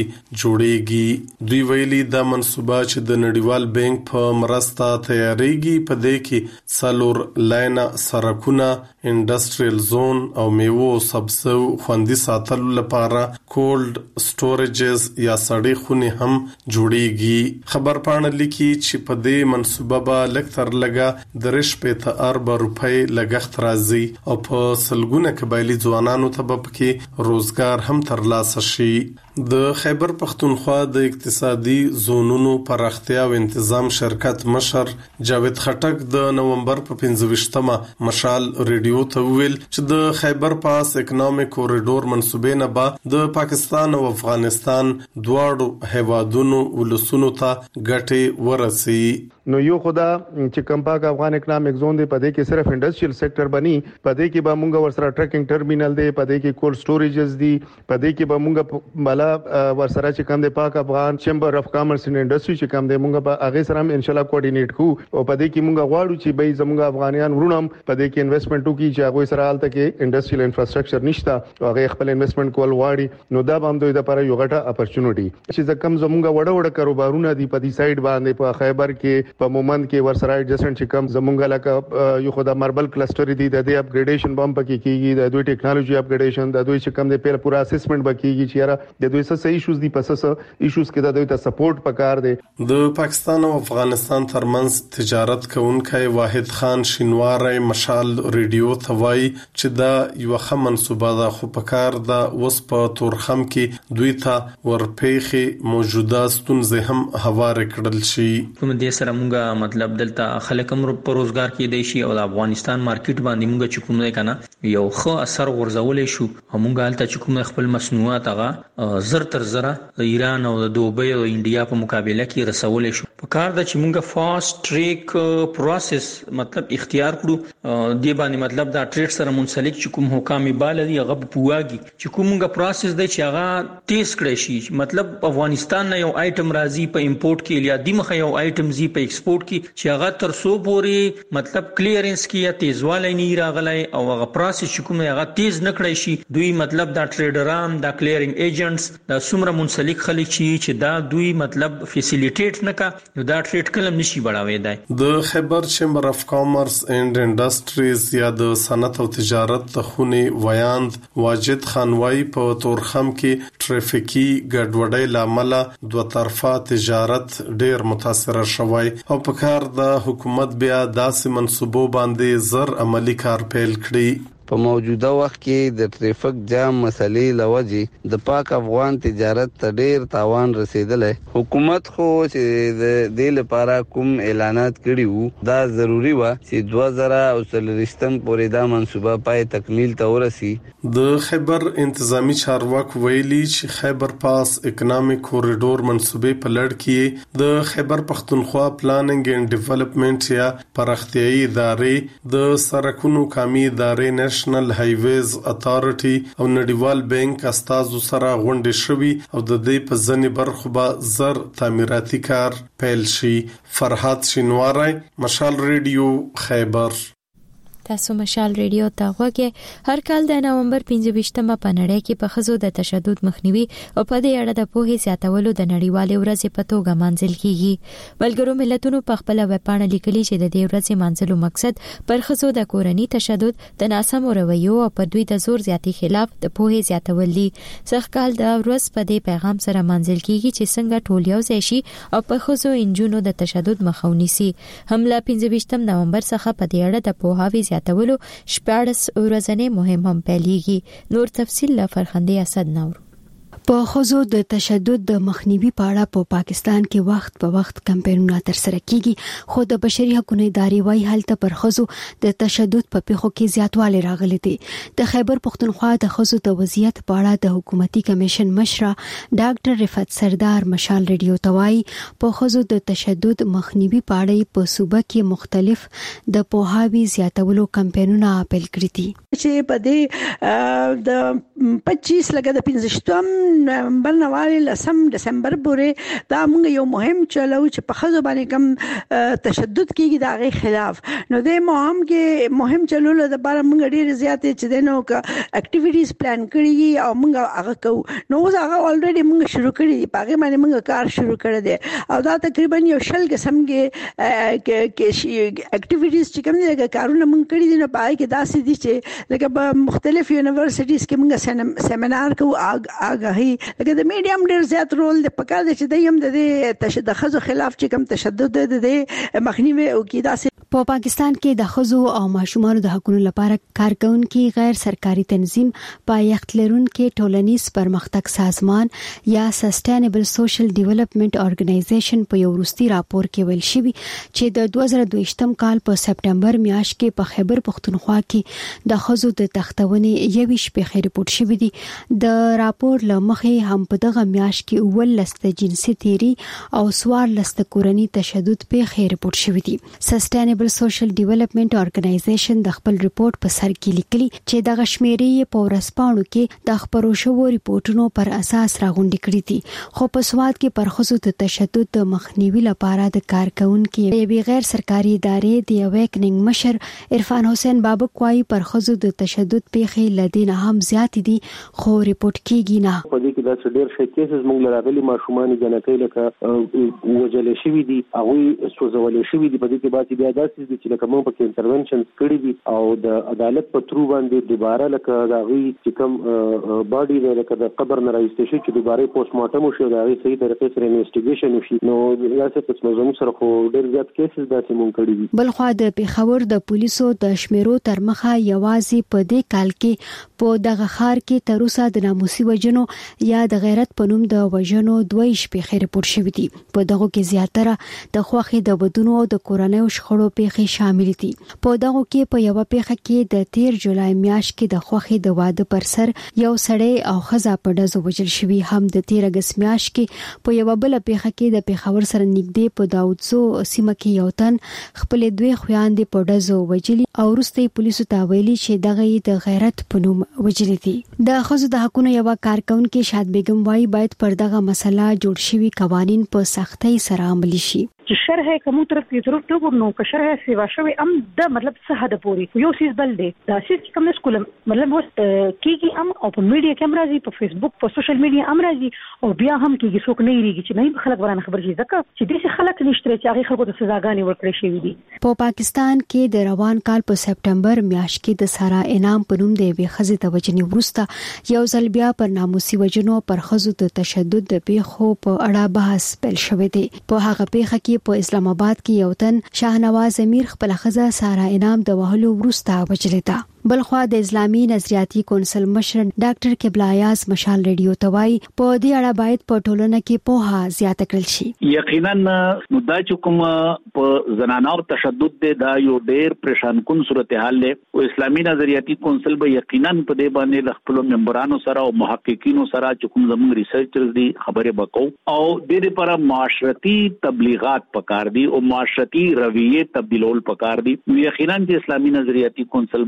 جوړیږي. دوی ویلي د منصوبه چې د نړیوال بانک په مرسته تیاریږي په دې کې څلور لاینه سرکونه، انډستریل زون او میوو سبسو خوندي ساتلو لپاره کولډ سټوریجز یا سړې خونې هم جوړیږي. خبر پاڼه لیکي چې په دې منصوبه به لکتر لګا درش په ارب روپۍ لګښت راځي او په سلګونه قبایلی ځوانانو ته به پکې روزګار هم ترلاسه شي. د خیبر پښتونخوا د اقتصادي زونونو پراختیا او تنظیم شرکت مشر جاوید خټک د نومبر په پنځه ویشتمه مشال ریډیو ته ویل چې د خیبر پاس اکونومیک کوریډور منصوبې نه به د پاکستان او افغانستان دواړو هیوادونو ولسونو ته ګټه ورسي. نو یو خدا چې کمپاک افغان اکونومیک زون دی پدې کې صرف انډستریل سېکټر بني، پدې کې به مونږ ورسره ټریکینګ ټرمینل دی، پدې کې کولډ سټوریجز دی، پدې کې به مونږ بالا ورسره چې کوم دی پاک افغان چیمبر اف کامرس ان انډستری چې کوم دی مونږ به هغه سره هم ان شاء الله کوارډینیټ کوو او پدې کې مونږ غواړو چې به زموږ افغانیان ورونم پدې کې انویسټمنټ وکړي چې هغه سره حالت کې انډستریل انفراستراکچر نشته او هغه خپل انویسټمنټ کول غواړي. نو دا به هم دوی لپاره یو غټه اپورچونټی چې کوم زموږ وړه وړه کاروبارونه دی په دې سایډ باندې په خیبر کې په مومند کې ورسره ایڈجسټنټ چې کوم زمونږ لکه یو خدای ماربل کلسټر دی د دې اپګریډیشن بم پکې کیږي، د دوی ټیکنالوژي اپګریډیشن، د دوی چې کوم دی په پورا اسسمنټ بکیږي چې یاره د دوی څه ایشوز دی پس څه ایشوز کې د دوی ته سپورټ پکار دی. د پاکستان او افغانستان ترمنځ تجارت کوونکی واحد خان شینواری مشال ریډیو ته وایي چې دا یو ښه منصوبه ده خو پکار ده اوس په تورخم کې دوی ته ورپېخي موجوده ستونزې هم هوار کړل شي. کوم دې سره مونږه مطلب دلته خلک هم په روزګار کې دی شي او د افغانستان مارکیټ باندې مونږ چې کوم نه کنه یو ښه اثر ورزولې شو. مونږه حالت چې کوم خپل مصنوعات هغه زر تر زره د ایران او د دوبۍ او انډیا په مقابله کې رسولې شو. په کار د چې مونږه فاست ټریک پروسس مطلب اختیار کړو دی باندې مطلب دا ټریډ سره منسلک چې کوم حکام بال دی هغه پواږي چې کومه پروسس دی چې هغه تیز کړی شي. مطلب افغانستان نه یو آیټم راځي په امپورټ کې یا د مخه یو آیټم زی په ایکسپورټ کې چې هغه تر سو پورې مطلب کلیرنس کې یا تیزوالی نه راغلی او هغه پروسس چې کوم هغه تیز نه کړی شي. دوی مطلب دا ټریډران دا کلیرینګ ایجنټس دا څومره منسلک خلک چې دا دوی مطلب فیسیلیټیټ نه کا نو دا ټریډ کلم نشي بڑھاوي دی. د خیبر چیمبر اف کامرس اینڈ انډستریز یا د صنعت او تجارت د خونې ویاند واجد خانوای په تورخم کې ټریفیکي ګډوډۍ لامل دوه طرفه تجارت ډیر متاثر شوی او په کار د حکومت بیا داسې منصوبو باندې زر عملی کار پیل کړی. په موجوده وخت کې د ټریفیک جام مسلې لوجې د پاک افغان تجارت ته ډیر تاوان رسیدلی. حکومت خو چې د دې لپاره کوم اعلانات کړي وو دا ضروری و چې دوه زره او څلوېښتم پورې دا منصوبه پای تکمیل ته ورسي. د خیبر انتظامی چارواکو ویلي چې خیبر پاس اکونومیک کوریډور منصوبې په لړ کې د خیبر پښتونخوا پلانینګ اینڈ ډیولپمنٹ یا پراختیايي ادارې د سرکونو کامي ادارې نېشنل هایویز اتارټي او نړیوال بانک استازو سره غونډې شوي او د دې په ځنې برخو به زر تعمیراتي کار پیل شي. فرهاد شینواری، مشال ریډیو، خیبر. تاسو مشال ریډیو ته غوږی. هر کال د نومبر پنځه ویشتمه په نړۍ کې په ښځو د تشدد مخنیوي او په دې اړه د پوهې زیاتولو د نړیوالې ورځې په توګه مانځل کیږي. ملګرو ملتونو په خپل ویبپاڼه لیکلي چې د دې ورځې مانځلو مقصد پر ښځو د کورنۍ تشدد، د ناسمو رویو او په دوی د زور زیاتی خلاف د پوهې زیاتول دي. څخه کال د ورځ په دې پیغام سره مانځل کیږي چې څنګه ټول یو ځای شي او په ښځو انجونو د تشدد مخه ونیسي. هم له پنځه ویشتم نومبر څخه په دې اړه د پوهاوي زیاتولو شپږ ورځې مهم هم پیلېږي. نور تفصیل له فرخنده اسد نور. په ښځو د تشدد د مخنیوي په اړه په پاکستان کې وخت په وخت کمپاینونه ترسره کیږي، خو د بشري حقوقو ادارې وايي هلته پر ښځو د تشدد په پیښو کې زیاتوالی راغلی دی. د خیبر پختونخوا د ښځو د وضعیت په اړه د حکومتي کمیشن مشره ډاکټر رفعت سردار مشال ریډیو ته وايي په ښځو د تشدد مخنیوي په اړه په صوبه کې مختلف د پوهاوي زیاتولو کمپاینونه پیل کړي دي چې په دې د پچیس لګا د پنځشتم نومبر نوالي لسم دسمبر پورې دا موږ یو مهم چلو چې په خزو باندې کم تشدد کیږي دا غي خلاف. نو د مهم کې مهم چلو له لپاره موږ ډیر زیاتې چې دنو ک اکټیویټیز پلان کړی او موږ هغه کوو. نو اوس هغه الریډي موږ شروع کړی، په باندې موږ کار شروع کړی دی او دا تقریبا یو شل قسم کې کې اکټیویټیز چې کوم دي کارونه موږ کړی دي. نو پای کې داسې دي چې لکه په مختلف یونیورسيټیز کې موږ سیمینار کوو، آګاهي لکه د میډیم ډیر زیات رول د پکار دي چې د یم د تشدد خزو خلاف چې کوم تشدد د مخنیوي او کې داسې په پاکستان کې د ښځو او ماشومانو د حقوقو لپاره کارکونکي غیر سرکاري تنظیم پایښت لرونکي ټولنیز پرمختګ سازمان یا سسټینبل سوشل ډیولپمنٹ ارګنایزیشن په یو وروستي راپور کې ویل شوی چې د دوه زره دوه کال په سپټمبر میاشت کې په خیبر پختونخوا کې د ښځو د تختونې یویش په ریپورت شوی دی. د راپور لمخې هم په دغه میاشت کې اول لست جنسي تیری او سوار لست کورنۍ تشدد په ریپورت شوی دی. سسټینبل سوشل ډیولپمنٹ ارګنایزیشن د خپل ریپورت په سر کې لیکلي چې د غشمیرې په ورسپاڼو کې د خبرو شوو ریپورتونو پر اساس راغونډي کړي دي. خو په سواد کې پر ښځو د تشدد د مخنیوي لپاره د کارکونکو یوې غیر سرکاري ادارې د اویکننګ مشر عرفان حسین بابک وايي پر ښځو د تشدد پیښې لدینه هم زیات دي خو ریپورت کیږي نه. په دې کې د ډېر شي کیسز موږ لراغلي ماشومان جنکې لکه وجل شوی دي او سوزول شوی دي. په دې کې باندې بیا داسې دي چې لکه موږ په کې انټرونشن کړی دي او د عدالت په ترو باندې دوباره لکه دا غي چې کوم باډي دی لکه د قبر نه راځي چې دوباره پوسټ مارټم وشي دا غي صحیح طریقې سره انویسټیګیشن وشي. نو ریاست په موضوع سره خو ډېر زیات کیسز داسې مونږ کړی دي. بلخوا د پیښور د پولیسو د شمیرو تر مخه یوازې په دې کال کې په دغه ښار کې تر اوسه د ناموسي وجنو یا د غیرت په نوم د وجنو دوه شپې ریپورت شوی دي. په دغه کې زیاتره د خوخي د بدونو او د کورنۍ شخړو پیښې شامل دي. په دغه کې په یو پیښه کې د تیر جولای میاشت کې د خوخي د واده پر سر یو سړی او ښځه په ډزو وژل شوی. هم د تیر اگست میاشت کې په یو بل پیښه کې د پیښور سره نږدې په داوودزو سیمه کې یو تن خپل دوی خويندې په ډزو وژلي او وروسته پولیسو ته ویلي چې دغه د غیرت په نوم وژل دي. د ښځو د حقوقو یو کارکونکو شاد بیگم وايي باید پر دغه مسله جوړ شوی قوانين په سختۍ سره عملي شي. چې شرح کوم طرف ته ضرورت نه ورنو که شرح سیوا شوی ام د مطلب څه حد پوری یو سیس بل دی دا سیس کوم سکول مطلب وس کیږي ام او په میډیا کیمرا زی په فیسبوک په سوشل میډیا ام راځي او بیا هم کیږي څوک نه ریږي چې نه خلک ورانه خبر شي ځکه چې دې خلک نشته چې هغه خلکو ته سزاګانې ورکړي شي دي. په پاکستان کې د روان کال په سپټمبر میاشت کې د سارا انعام په نوم د وی خزې د وجنی ورسته یو ځل بیا پر ناموسي وجنو پر خزو د تشدد د پیښو په اړه بحث پیل شوی دی. په هغه پیښه کې په اسلام آباد کې یو تن شاهنواز امیر خپل خزه سارا انعام د وهلو ورسته وجلې. بلخوا د اسلامي نظریاتي کونسل مشر ډاکټر قبله ایاز مشال ریډیو ته وايي په دې اړه باید په ټولنه کې پوهه زیاته کړل شي. یقینا نو دا چې کوم په زنانو تشدد دی دا یو ډېر پریشان کن صورتحال دی او اسلامي نظریاتي کونسل به یقینا په دې باندې د خپل ممبرانو سره او محققینو سره چې کوم زموږ ریسرچرز دي خبرې وکاو او د دې لپاره معاشرتي تبلیغات پکار دي او معاشرتي رویه تبدیلول پکار دي. یقینا چې اسلامي نظریاتي کونسل په دې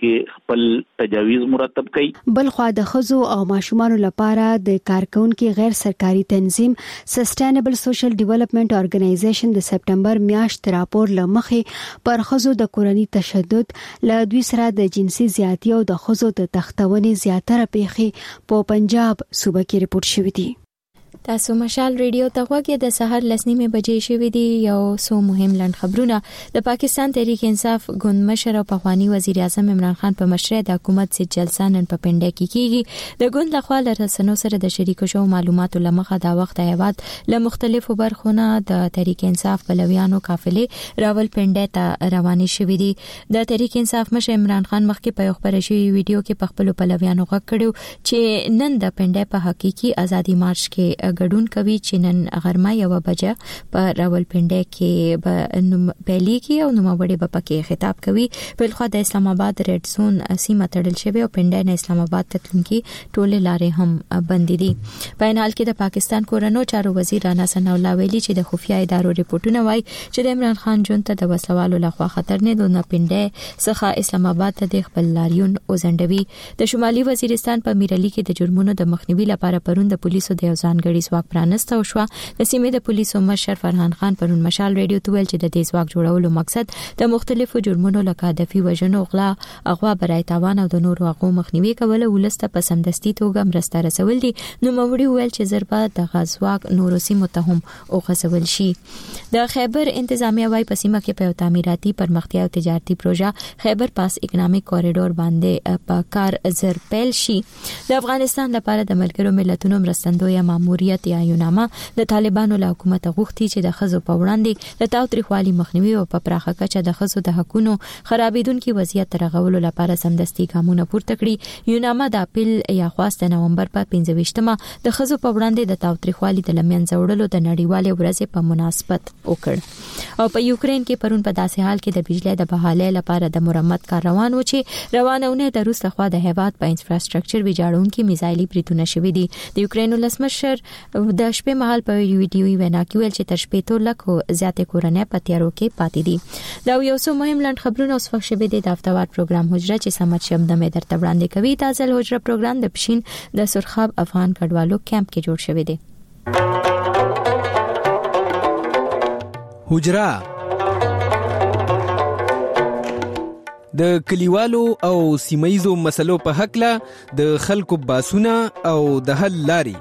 کې خپل تجاویز مرتب کړي. بل خو د خزو او ماشومان لپاره د کارکونکو غیر سرکاري تنظیم سسټینبل سوشل ډیولپمنٹ ارګنایزیشن د سپټمبر میاشت راپور لمخې پر خزو د کورنۍ تشدد له دوی سره د جنسي زیاتی او د خزو د تختونې زیاتره پیښې په پنجاب صوبه کې ریپورت شوې دي. تاسو مشال ریډیو ته غوږی د سحر لسنیمه بجې شوې دي. یو سو مهم لند خبرونه. د پاکستان تحریک انصاف ګوند مشر او پخوانی وزیر اعظم عمران خان په مشرۍ د حکومت سي جلسه نن په پنډه کې کیږي. د ګوند لخوا له رسنیو سره د شریکو شو معلوماتو لمخه دا وخت هیواد له مختلفو برخونه د تحریک انصاف پلویانو قافلې راول پنډه ته روانې شوې دي. د تحریک انصاف مشر عمران خان مخکې په خبري شوی ویډیو کې په خپل پلویانو غږ کړو چې نن د پنډه په حقيقي ازادي مارش کې ګډون کوي چې نن غرمه یو بجه په راولپنډه کې به پهلي کې او نوموړي په پکې خطاب کوي. بل خو د اسلام آباد ریډ زون سیمه تړل شوی او پنډه نه اسلام آباد ته تلونکي ټوله لارې هم بند دي. په حال کې د پاکستان کورونو چارو وزیر رانا ثنا الله ویلي چې د خفیه ادارو ریپورتونه وایي چې د عمران خان جون ته د وسوالو لخوا خطر نه دونه پنډه څخه اسلام آباد ته د خپل لاریون وزندوي. د شمالي وزیرستان په میرالي کې د جرمونو د مخنیوي لپاره پرون د پولیسو د ځانګړي ځواک پرانسته او شو. د سیمې د پولیسو مشر فرحان خان پرون مشال ریډیو ته ویل چې د دې ځواک جوړولو مقصد د مختلفو جرمونو لکه هدفي وژنو، غلا، اغوا، برای تاوان او د نورو حقوقو مخنیوي کول او ولسته په سمدستي توګه مرسته رسول دي. نو موري ویل چې ضربه د غزواک نورو سیمو ته هم اوغسول شي. د خیبر انتظامیه وايي په سیمه کې په تعمیراتي پرمختیا او تجارتي پروژه خیبر پاس اکونومیک کوریډور باندې په کار زر پیل شي. د افغانستان لپاره د ملګرو ملتونو مرستندوی ماموریت یا یوناما د طالبانو له حکومت غوښتي چې د خزو په وړاندې د تاوتریخوالي مخنیوي او په پراخه کچه د خزو د حقوقو خرابېدونکو وضعیت ترغولو لپاره سمدستي ګامونه پورته کړي. یوناما د اپریل یا خواست د نومبر په پنځه ویشتمه د خزو په وړاندې د تاوتریخوالي د لمنځه وړلو د نړیوالې ورځې په مناسبت وکړ. او په یوکرين کې پرون په داسې حال کې د بجلی د بحالۍ لپاره د مرمت کار روان و چې روانونه د روس لخوا د هیواد په انفراستراکچر ویجاړونکو میزایلي بریتونه شوې دي. د یوکرين ولسمشر د شپې مهال په ویډیوي وینا کې ویل چې تر شپېتو لکو زیاتې کورنۍ په تیارو کې پاتې دي. دا یو څو مهم لند خبرونه اوس وخت شوه د هفتوار پروګرام حجره چې سمات شم د مې درته وړاندې کوي. تازه حجره پروګرام د پښین د سرخاب افغان کډوالو کیمپ کې جوړ شوی دی. حجره د کلیوالو او سیمایزو مسلو په حق له د خلکو باسونه او د حل لاري.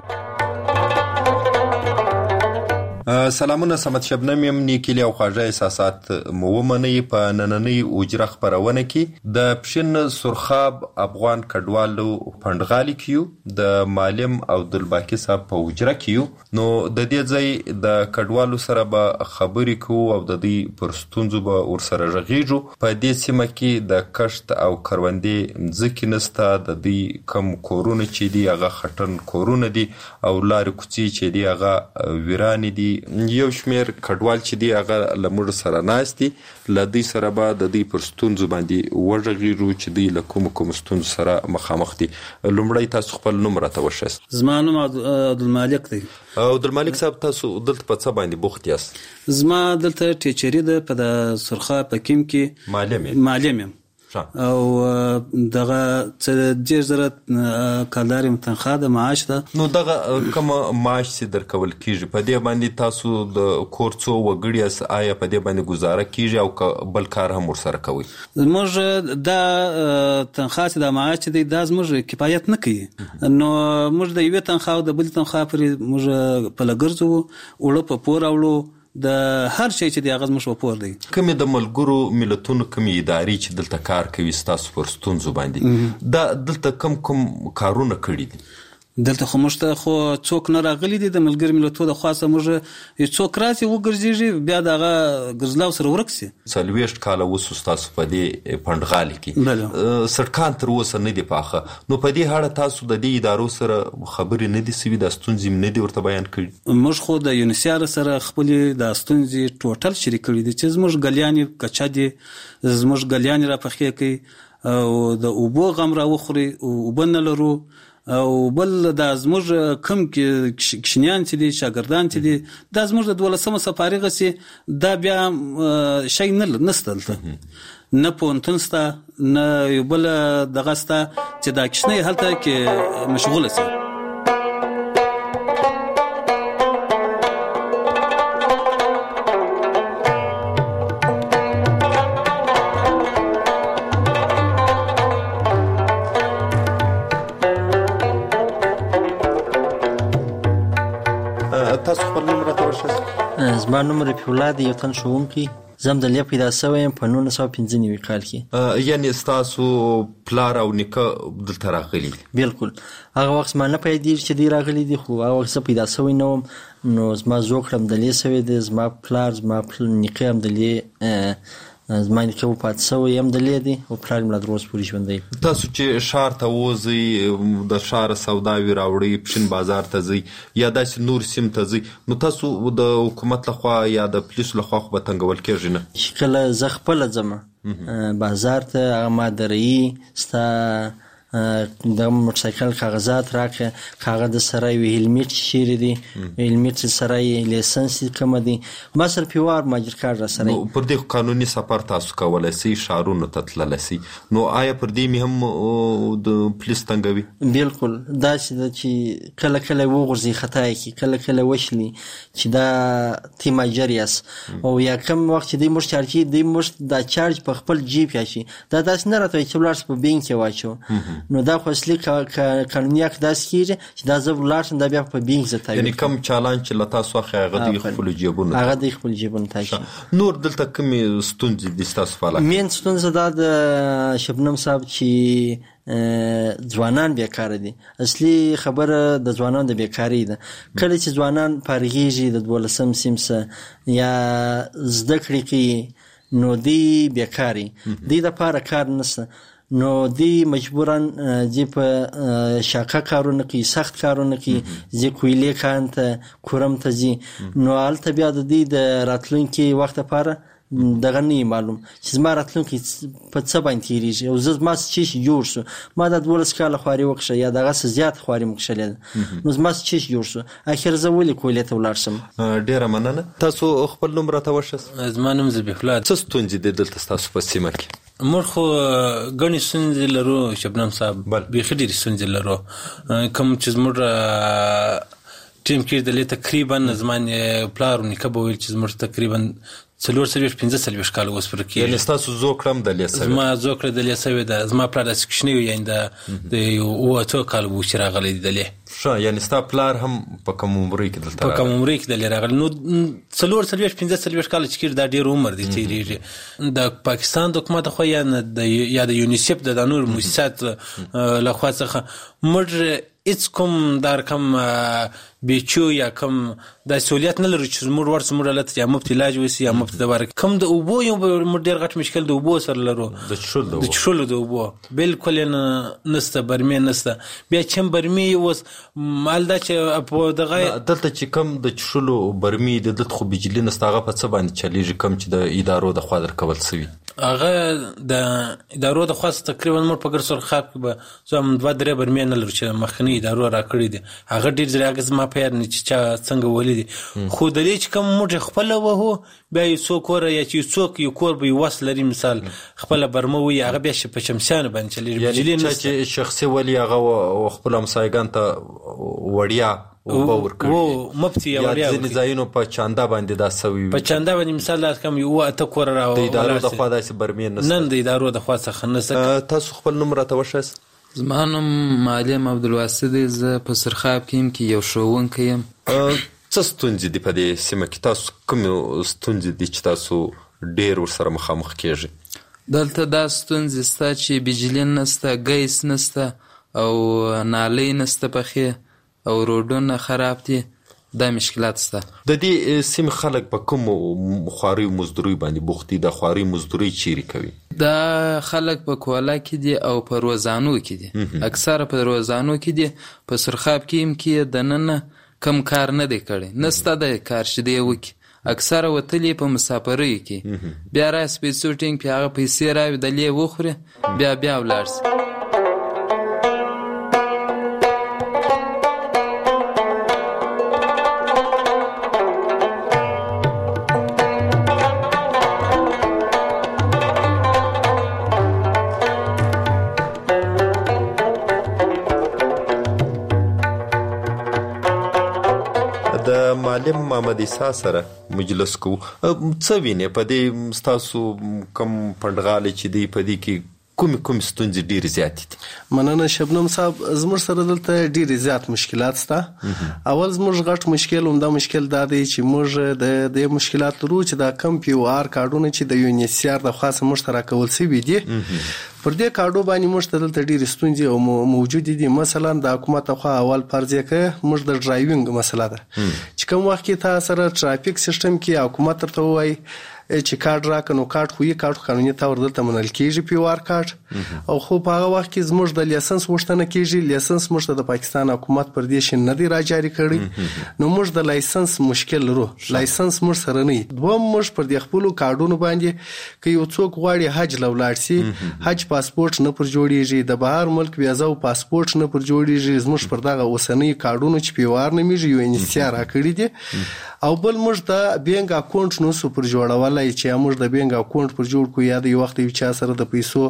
سلامونه سمت شبنم یم نیکلی او خواږه احساسات مو ومني په نننۍ اوجره خبرونه کې د پښین سرخاب افغان کډوالو پندغالي کیو د معلم عبدالباقی صاحب په اوجره کیو. نو د دې ځای د کډوالو سره به خبرې کوو او د دې پرستونزو به ورسره ژغېږو. په دې سیمه کې د کشت او کروندې ځکه نسته د دې کم کورونه چې دی هغه خټن کورونه دي او لارې کوڅې چې دی هغه ویران دي. یو شمیر کډوال چې دی هغه لمړ سره ناشتي لدی سره به د دې پرستونزو باندې وژغېږو چې دی له کوم کوم ستونزو سره مخامخ دي. لومړی تاسو خپل نوم راته وښیاست. زما نوم عبدالمالک دی. عبدالمالک صاحب تاسو دلته په څه باندې بوخت یاست؟ زما دلته ټیچری ده په د سرخاب په کیم کې معلم معلم یم او دغه څه ډیر زره کالداري تنخواه د معاش ده. نو دغه کوم معاش چې درکول کیږي په دې باندې تاسو د کور څو وګړي اس آیا په دې باندې گزاره کیږي او بل کار هم ورسره کوي؟ موږ دا تنخواه چې د معاش دی دا موږ کفایت نه کوي. نو موږ د یو تنخواه د بل تنخواه پر موږ په لګرځو وړو په پور اولو د هر شي چې د اغاز مشو پور دی. کومې د ملګرو ملتونو کومې ادارې چې دلته کار کوي ستاسو پر ستونزو باندې دا دلته کم کم کارونه کړی دي؟ دلته خو موږ ته خو څوک نه راغلي دي د ملګرو ملتونو د خاصه موږ څوک راځي وګرځيږي بیا دغه ګرځلاو سره ورکسي. څلويشت کال وسو تاسو په دې پندغالي کې سرکان تر اوسه نه دی پاخه. نو په دې اړه تاسو د دې ادارو سره خبرې نه دي سوي د ستونزې نه دي ورته بیان کړي؟ موږ خو د یونیسیار سره خپل د ستونزې ټوټل شریک کړي دي چې موږ غلیانې کچا دي موږ غلیانې را پخې کوي او د اوبو غم را وخوري او وبنه لرو او بل د زموږ کم کشنیان چې دي شاګردان چې دي دا زموږ د دولسمه سفاري غسي دا بیا شي نه نستلته نه پونتون ستا نه یو بل دغه ستا چې دا کشنی هلته کې مشغوله سي. تاسو خپل نوم راته ورشئ. زما نوم رفیع الله دی، یو تن ښوونکی. زه همدلته پیدا شوی یم په نولس سوه پنځه نوي کال کې. یعنې ستاسو پلار او نیکه دلته راغلي؟ بلکل. هغه وخت زما نه پیدېږي چې دوی راغلي دي، خو هغه وخت زه پیدا شوی نه وم، نو زما زوکړه همدلې شوی دی. زما پلار زما نیکه همدلې زما نیکه وفات شوی همدلې دی او پلار مې لا تر اوسه پورې ژوندی. تاسو چې ښار ته وځئ، د ښاره سوداوې راوړئ، پښین بازار ته ځئ یا داسې نور سیم ته ځئ، نو تاسو د حکومت لخوا یا د پولیسو لخوا خو به تنګول کېږي نه؟ چې کله زه خپله ځم بازار ته، هغه ما د رایي ستا د موټرسایکل کاغذات راکړه، هغه د سره یو هیلمټ چیرې دی، هیلمټ سره یې لیسنس کومه دی، ما سره پیوار ماجر کارت را سره. پر دې قانوني سفر تاسو کولی شئ، ښارونو ته تللی شئ، نو آیا پر دې مې هم د پولیس تنګوي؟ بلکل. داسې ده چې کله کله وغورځي خطا یې کړي، کله کله وشلي چې دا تی ماجر یاست، او یا کم وخت چې دوی موږ چارج کوي دوی موږ دا چارج په خپل جیب یاشي، دا داسې نه راته وایي چې ولاړ په بینک کې واچو، نو دا خو اصلي قانوني حق داسې کېږي چې دا زه ولاړ شم دا بیا په بینک زه تاویل. یعنې کم چالان چې له تاسو اخلي هغه دوی خپلو جیبونو هغه دوی خپل جیبونو تاشي. نور دلته کومې ستونزې دي ستاسو په علاقه؟ مین ستونزه دا د شبنم صاحب چې ځوانان بیکاره دي. اصلي خبره د ځوانانو د بیکارۍ ده. کله چې ځوانان فارغېږي د دولسم سیم څخه یا زده کړې کوي نو دوی بیکاري، دوی دپاره کار نشته، نو دی مجبورن دی په شاقه کارونه کوي، سخت کارونه کوي، زی کویلې کان ته کورم ته ځي، نو هلته بیا د دوی د راتلونکي وخت لپاره دغه نه معلوم چې زما راتلونکي په څه باندې تېرېږي او زه زما څه چې جوړ شو، ما دا دولس کاله خواري وکړه یا دغسې زیات خواري مو کښلې ده، نو زما څه چې جوړ شو، اخر زه ولې کویلې ته ولاړ شم. ډېره مننه. تاسو خپل نوم راته وښیاست. زما نوم ذبیح الله. څه ستونزې دي دلته ستاسو په سیمه کې؟ موږ خو ګڼې ستونزې لرو شبنم صاحب، بیخي ډېرې ستونزې لرو. کوم چې زموږ ټیم کې دلې تقریبا زما پلار او نیکه به ویل چې زموږ تقریبا څلور څلوېښت پنځه څلوېښت کاله اوس پوره کېږي. یعنې ستاسو زوکړه هم دلې سوې؟ زما زوکړه دلې سوې ده. زما پلار داسې کوچنی و، یعنې د یو اووه اتو کاله و چې راغلی دی دلې. ښه، یعنې ستا پلار هم په کم عمرۍ کې دلته په کم عمرۍ کې دلې راغلی. نو څلور څلوېښت پنځه څلوېښت کاله چې کېږي دا ډېر عمر دی تېرېږي. د پاکستان د حکومت لخوا یا د یونیسف د نور مؤسسات لخوا څخه موږ هیڅ کوم دا رقم بیچو یا کوم دا سہولیت نه لرو چې موږ ورته موږ لته یا مفت علاج وسی یا مفت دوا کوم د اوبو یو موږ ډېر غټ مشکل د اوبو سره لرو، د چښلو د چښلو د اوبو بالکل نه نسته، برمې نسته. بیا چې برمې اوس مال دا چې په دغه دلته چې کم د چښلو برمې د دلته خو بجلي نسته، هغه په څه باندې چلیږي کم چې د ادارو د خوا درکول شوي؟ هغه د ادارو د خوا تقریبا موږ په ګرسرخاب کې به زم دوه درې برمې نه لرو چې مخکنی ادارو راکړي دي. هغه ډېر ځله هغه زما په یاد نه چې چا څنګه ولیدي، خو د دې چې کوم موږ خپله وهو بیا یو څوک وره یا چې څوک یو کور به یو وس لري مثال خپله برمه وي هغه بیا په شمسیانو باندې چلیږي. یعنې چا چې شخصي ولي هغه خپلو همسایګانو ته وړیا اوبه ورکوي مفتي یا وړیا ځینې ځایونو په چانده باندې دا سوي په چانده باندې مثال دا کوم یو اته کور را د ادارو د خوا داسې برمې نشته؟ نن د ادارو د خوا څخه نشته. تاسو خپل نوم راته وښیاست. زما نوم معلم عبدالواسط دی، زه په سرخاب کې یم کې یو ښوونکی یم. څه ستونزې دي په دې سیمه کې؟ تاسو کومې ستونزې دي چې تاسو ډېر ورسره مخامخ کېږئ؟ دلته دا ستونزې شته چې بجلي نشته، ګیس نشته او نالۍ نشته پخې او روډونه خراب دي، دا مشکلات شته. د دې سیمې خلک په کومو خواریو مزدورۍ باندې بوخت دي؟ د خوارۍ مزدورۍ چیرې کوي؟ دا خلک په کولا کې دي او په روزانو کې دي، اکثره په روزانو کې دي. په سرخاب کې هم کې دننه کم کار نه دی کړی، نسته د کار چې دی وکړي، اکثره وتلي په مسافرۍ کې، بیا راسي په سوټینګ په هغه پیسې راوي دلې وخوري بیا بیا ولاړ سي. معلم محمد عیسی سره مجلس کو څه ویني په دې تاسو کم پندغاله چې دی په دې کې کوم کوم ستونزې ډېر زیات دي؟ مننه شبنم صاحب، زموږ سره دلته ډېر زیات مشکلات شته. اول زموږ غټ مشکل هم دا مشکل دا دی چې موږ د د مشکلات لرو چې دا کم پیو آر کارډونه چې د یونیسیار د خاصه مشترک کول شوی دي پر دې کارډو باندې موږ ته دلته ډېر ستونزې او موجود دي. مثلا د حکومت خو اول فرض کې موږ د ډرایوینګ مسله ده چې کوم وخت کې تاسو سره ټرافیک سیستم کې حکومت ته وایي چې کارت راکنو کارت خو یې کارت قانوني تور دلته منل کېږي پی آر کارت او خو په هغه وخت کې زموږ د لایسنس وشتنه کېږي. لایسنس موږ د پاکستان حکومت پر دې شین نه دی راجاري کړی نو موږ د لایسنس مشکل لرو. لایسنس موږ سره نه دوم موږ پر دې خپل کارډونو باندې کې یو څوک غواړي حج لولاړ سي حج پاسپورت نه پر جوړیږي، د بهر ملک ویزا او پاسپورت نه پر جوړیږي. زموږ پر دغه اوسنۍ کارډونو چې پی آر نه میږي یو انسیار راکړي دي او بل موږ د بینک اکاونټ نو سو پر جوړولای چې موږ د بینک اکاونټ پر جوړ کو یا د یو وخت یو چا سره د پیسو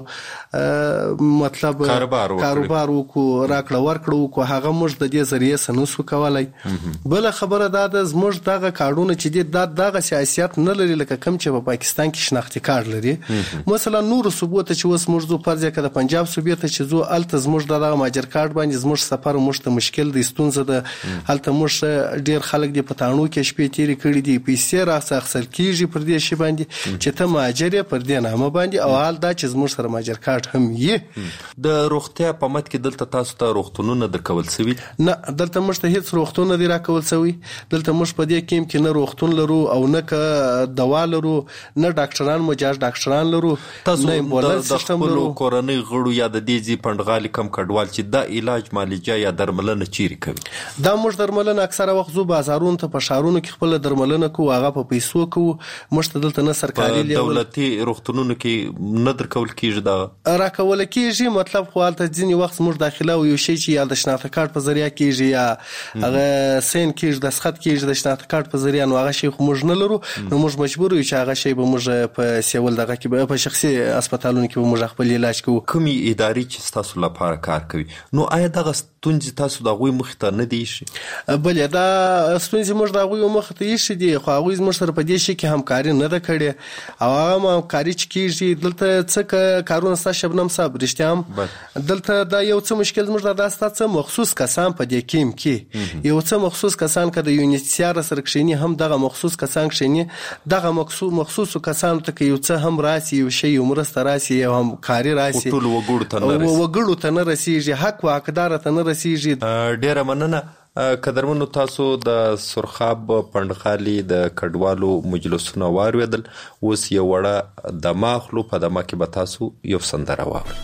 مطلب کاروبار کاروبار وکړو راکړه ورکړو کو هغه موږ د دې ذریعہ سنوسو کولای. بل خبره دا د زموږ دغه کارډونه چې د دغه سیاست نه لري لکه کم چې په پاکستان کې شناختی کارت لري. مثلا نور ثبوت چې اوس موږ زو فرض کړه د پنجاب صوبې ته چې زو الته زموږ دغه ماجر کارت باندې زموږ سفر موږ ته مشکل دي ستونزه ده. الته موږ ډیر خلک دی پټانو کې شپې تیری کړی دي پیسې راځه اخسر کیږي پر دې شی باندې چې ته ماجر پر دې نامه باندې او حال دا چې زموږ سره ماجر کارت هم یې. د روغتیا په مت کې دلته تاسو ته روغتونونه د کول سوي؟ نه دلته موږ ته هیڅ روغتون نه دی راکول سوي. دلته موږ په دې کې کې نه روغتون لرو او نه دوا لرو نه ډاکټران مجاز ډاکټران لرو. تاسو د خپل کورنۍ غړو یا د دې ځي پندغالي کم کډوال چې دا علاج معالجه یا درملنه چیرې کوي؟ دا موږ درملنه اکثره وخت زو بازارونو ته په شهرونو کې خپل درملنه کوو هغه په پیسو کوو. موږ ته دلته نه سرکاري دولتي روغتونونو کې نه درکول کېږي دا راکول کېږي. مطلب خو حالت ځینې وخت موږ داخله او یو شی چې یا د شناخته کارت په ذریعہ کېږي یا هغه سین کېږي د سخت کېږي د شناخته کارت په ذریعہ نو هغه شی خو موږ نه لرو نو موږ مجبور یو چې هغه شی به موږ په سیول دغه کې په شخصي هسپتالونو کې به موږ خپل علاج کوو. کومي اداري چې تاسو لپاره کار کوي نو آیا دغه ستونزې تاسو د غوي مخ ته نه دی شي؟ بلې دا ستونزې موږ د غوي مخ ته شي دي خو هغه موږ سره په دې شي کې همکاري نه ده کړې او هغه همکاري چې کېږي دلته څه کارونه ستا شبنم صاحب رښتیا هم دلته دا یو څه مشکل زموږ دا ستا څه مخصوص کسان په دې کیم کې یو څه مخصوص کسان که د یونیسیار سره کښیني هم دغه مخصوص کسان کښیني دغه مخصوصو کسانو ته که یو څه هم راسي یو شی یو مرسته راسي یو همکاري راسي ټول وګړو ته نه رسیږي وګړو ته نه رسیږي حق و حقدار ته نه رسیږي. ډیره مننه قدرمنو تاسو د سرخاب پندخالي د کډوالو مجلسونه وارویدل. اوس یو وړه دماغلو په دمه کې به تاسو یو سندره واورئ.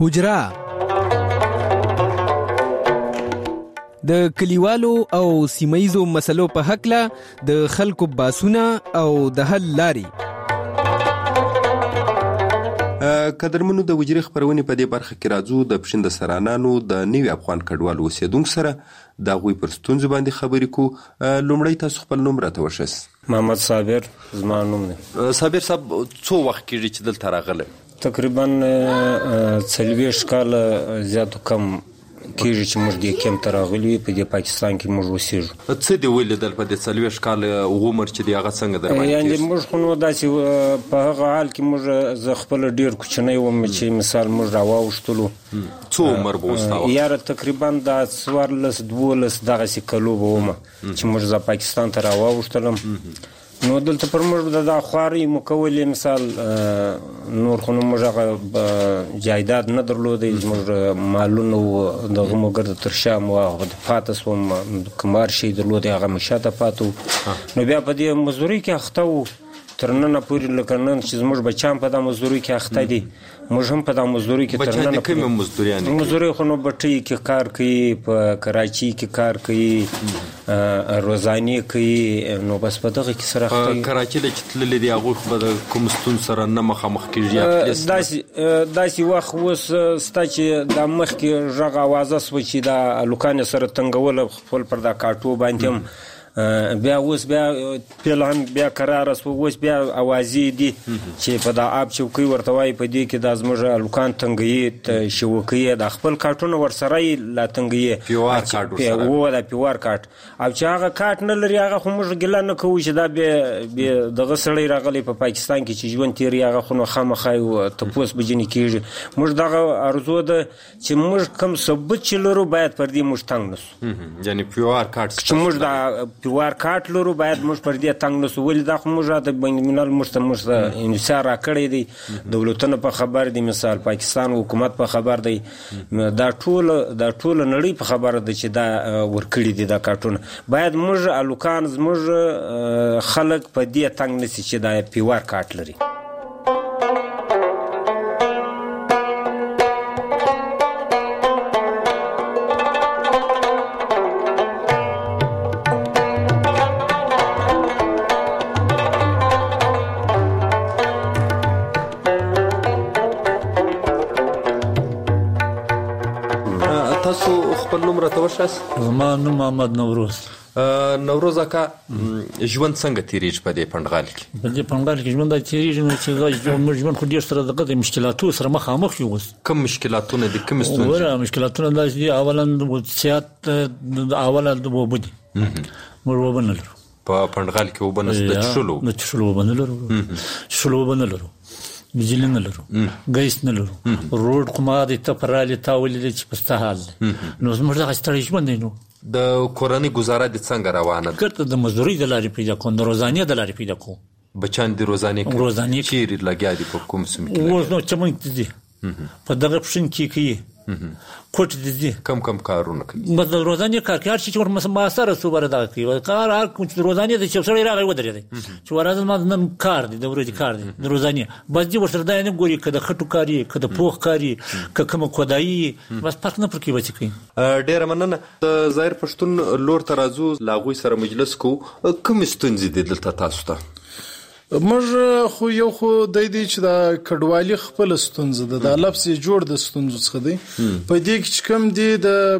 حجره د کلیوالو او سیمایزو مسلو په حق له د خلکو باسونه او د حل لاري. قدرمنو د وجري خبرونې په دې برخه کې راځو د پښین د سرانانو د نوي افغان کډوالو اوسیدونکو سره د غوي پر ستونزو باندې خبرې کو. لومړی تاسو خپل نوم راته وشس. محمد صابر زما نوم دی. صابر صاحب څو وخت کېږي چې دلته راغلی؟ تقریبا څلوېښت کاله زیاتو کم کېږي چې موږ دې کیمپ ته راغلي په دې پاکستان کې موږ اوسېږو. څه دې ولیدل په دې څلوېښت کاله عمر چې دی هغه څنګه در باندې یعنې موږ خو نو داسې په هغه حال کې موږ زه خپله ډېر کوچنی وم چې مثال موږ راواوښتلو. څو عمر به اوس تا وخت؟ یاره تقریبا دا څوارلس دولس دغسې کلو به ومه چې موږ زه پاکستان ته راواوښتلم. نو دلته پر موږ د دا خوارۍ مو کولې مثال نور خو نو موږ هغه جایداد نه درلودی، زموږ مالونه و دغه مو ګرده تر شا مو هغه پاته سوم کمار شی درلودی هغه مو شاته پاته و. نو بیا په دې مزدورۍ کې اخته و تر ننه پورې لکه نن چې زموږ بچیان په دا مزدورۍ کې اخته دي موږ هم په دا مزدورۍ کې تر ننه. بچیان کومې مزدوریانې کوي؟ مزدورۍ خو نو بټۍ کې کار کوي، په کراچۍ کې کار کوي، روزانې کوي. نو بس په دغه کې سره اخته وي. کراچۍ له چې تللي دي هغوی خو به د کوم ستونزو سره نه مخامخ کېږي؟ داسې داسې وخت اوس ستا چې دا مخکې غږ اوازه سوه چې دا هلکان یې سره تنګوله خپل پر دا کاټو باندې هم بیا اوس بیا پیل هم بیا قراره سوه. اوس بیا اوازې دي چې په دا آب چوکۍ ورته وایي په دې کې دا زموږ هلکان تنګوي شوکوي دا خپل کاټونه ورسره یې لا تنګوي پیوار کاټ ورسره و دا پیوار کاټ. او چې هغه کاټ نه لري هغه خو موږ ګیله نه کوو چې دا بیا دغه سړی راغلی په پاکستان کې چې ژوند تېروي هغه خو نو خامخا تپوس به ځینې کېږي. موږ دغه ارزو ده چې موږ کوم ثبوت چې لرو باید پر دې موږ تنګ نه سو. یعنې پیوار کاټ چې موږ دا پیوار کاټ لرو باید موږ پر دې تنګ نه سو. ولې دا خو موږ د بین الملل موږ ته موږ ته انحصار راکړی دی، دولتونه په خبر دي، مثال پاکستان حکومت په خبر دی، دا ټول دا ټوله نړۍ په خبره ده چې دا ورکړي دي دا کاټونه. باید موږ هلکان زموږ خلک په دې تنګ نه سي چې دا پیوار کاټ لري. تاسو خپل نوم راته وشاس؟ زما نوم محمد نوروز. نوروز اکا ژوند څنګه تیریږي په دې پنډغال کې؟ په دې پنډغال کې ژوند تیریږي نو چې موږ ژوند خو ډېر سره دغه مشکلاتو سره مخامخ یو. اوس کوم مشکلاتونه دي؟ کوم ستونزې؟ وره مشکلاتونه دا چې اولا وضعیت اولا د اوبه دي، موږ اوبه نه لرو په پنډغال کې. اوبه نشته؟ د څښلو د څښلو اوبه نه لرو، څښلو اوبه نه لرو، بجلی نه لرو، ګیس نه لرو، روډ خو ما د ته پرالې تا ولیدې چې په ستا حال دی. نو زموږ دغه ستړی ژوند دی. نو د کورنۍ ګزاره دې څنګه روانه ده؟ ګرته د مزدورۍ د لارې پیدا کوم، د روزانې د لارې پیدا کوم. بچیان دې روزانې کوي؟ روزانې چیرې لګیا دي؟ په کوم سیمه کې؟ اوس نو چمن کې دي، په دغه پښین کې کوي، کوټ دې دي. کم کم کارونه کوي؟ بس د روزانې کار کوي، هر شي چې ورته معاصره سو بره دغه کوي کار. هر کوم چې روزانې د چې سړی راغی ودرېدی چې ورځ ما نن کار دی، د ورځې کار دی د روزانې. بس دې ورسره دا نه ګوري که د خټو کار یې که د پوخ کار یې که کومه کودایي، بس فرق نه پر کوي وڅې کوي. ډېره مننه. د ظاهر پښتون لور ته راځو، له هغوی سره مجلس کوو. کومې ستونزې دي دلته تاسو ته؟ موږ خو یو خو دی دی چې دا کډوالي خپل ستونزه ده، دا لفظ جوړ د ستونزو څخه دی. په دې کې چې کوم دی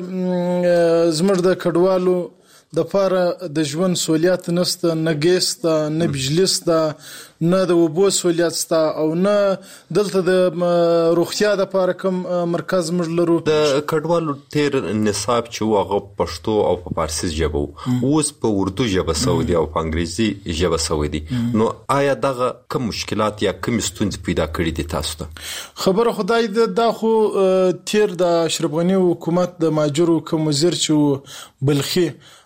د زموږ د کډوالو د پاره د ژوند سہولیات نشته، نه ګیس ته، نه بجلی ته، نه د اوبو سہولیات ته، او نه دلته د روغتیا د پاره کوم مرکز موږ لرو. د کډوالو تیر نصاب چې هغه پښتو او په فارسي ژبه وو، اوس په اردو ژبه سوی دی او په انګریزي ژبه سوی دی. نو آیا دغه کوم مشکلات یا کوم ستونزې پیدا کړي دي تاسو ته؟ خبره خدای دې دا خو تیر د اشرف غنی حکومت د ماجرو کوم وزیر چې بلخي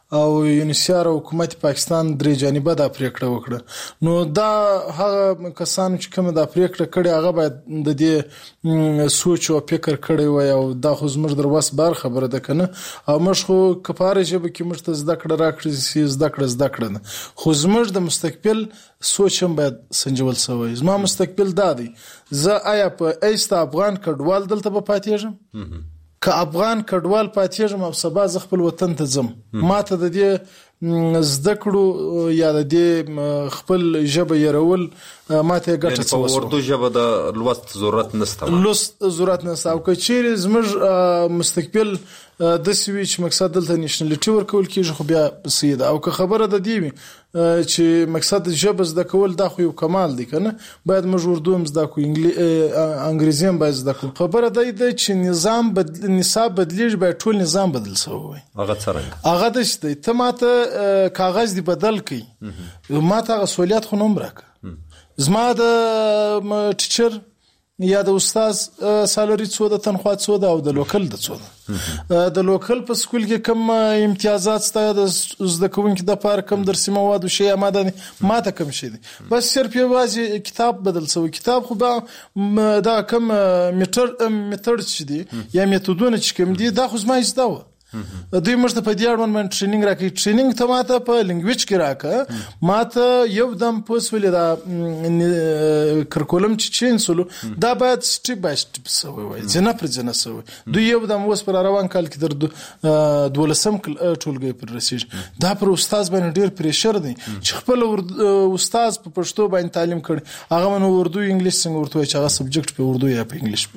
او یونیسیار او حکومت پاکستان درې جانبه دا پریکړه وکړه. نو دا هغه کسان چې کوم دا پریکړه کړي هغه باید د دې سوچ او فکر کړي وي او دا خو زموږ در وس بار خبره ده کنه. او موږ خو کفاره جبه کې موږ ته زده کړه راکړي سي زده کړه زده کړه خو زموږ د مستقبل سوچ هم باید سنجول شوی. زما مستقبل دا دی زه آیا په ایست افغان کډوال دلته به پاتېږم که افغان کډوال پاتېږم او سبا ز خپل وطن ته ځم ماته د دې زده کړو یا د دې خپل ژبه يرول ماته ګټه څه وسو. اردو ژبه د لوست ضرورت نشته لوست ضرورت نشته او که چیرې زموږ مستقبل د سوي چې مقصد دلته نېشنلټي ورکول کیږي خو بیا سید او که خبره د دی چې مقصد ژبه زده کول دا خو یو کمال دی کنه باید موږ اردو هم زده کو انګریزي هم باید زده کو. خبره دی چې نظام بدل نصاب بدلیږي باید ټول نظام بدل شوی وي. هغه څنګه هغه د شته ته ماته کاغذ دی بدل کی ماته غسولیت خو نوم راکړه زما د ټیچر یا د استاد سالري څو د تنخوا څو د او د لوکل د څو د د لوکل په سکول کې کم امتیازات ستا د زده کوونکو د پاره کم درسي مواد او شی ماده ماته کم شي دي بس صرف یوازې کتاب بدل شوی. کتاب خو به دا کم میټر میټر چې دي یا میتودونه چې کم دي دا خو زما زده و دوی مرسته په دې اړوند من ټریننګ راکړي. ټریننګ ته ماته په لینګویج کې راکړه ماته یو دم پوسولې دا کریکولم چې چین سولو دا باید سټیپ بای سټیپ سوی وي ځنه پر ځنه سوی. دوی یو دم اوس پر روان کال کې در دولسم ټولګي پر رسیږي دا پر استاد باندې ډیر پریشر دی چې خپل استاد په پښتو باندې تعلیم کړي هغه نو اردو انګلیش څنګه ورته چې هغه سبجیکټ په اردو یا په انګلیش.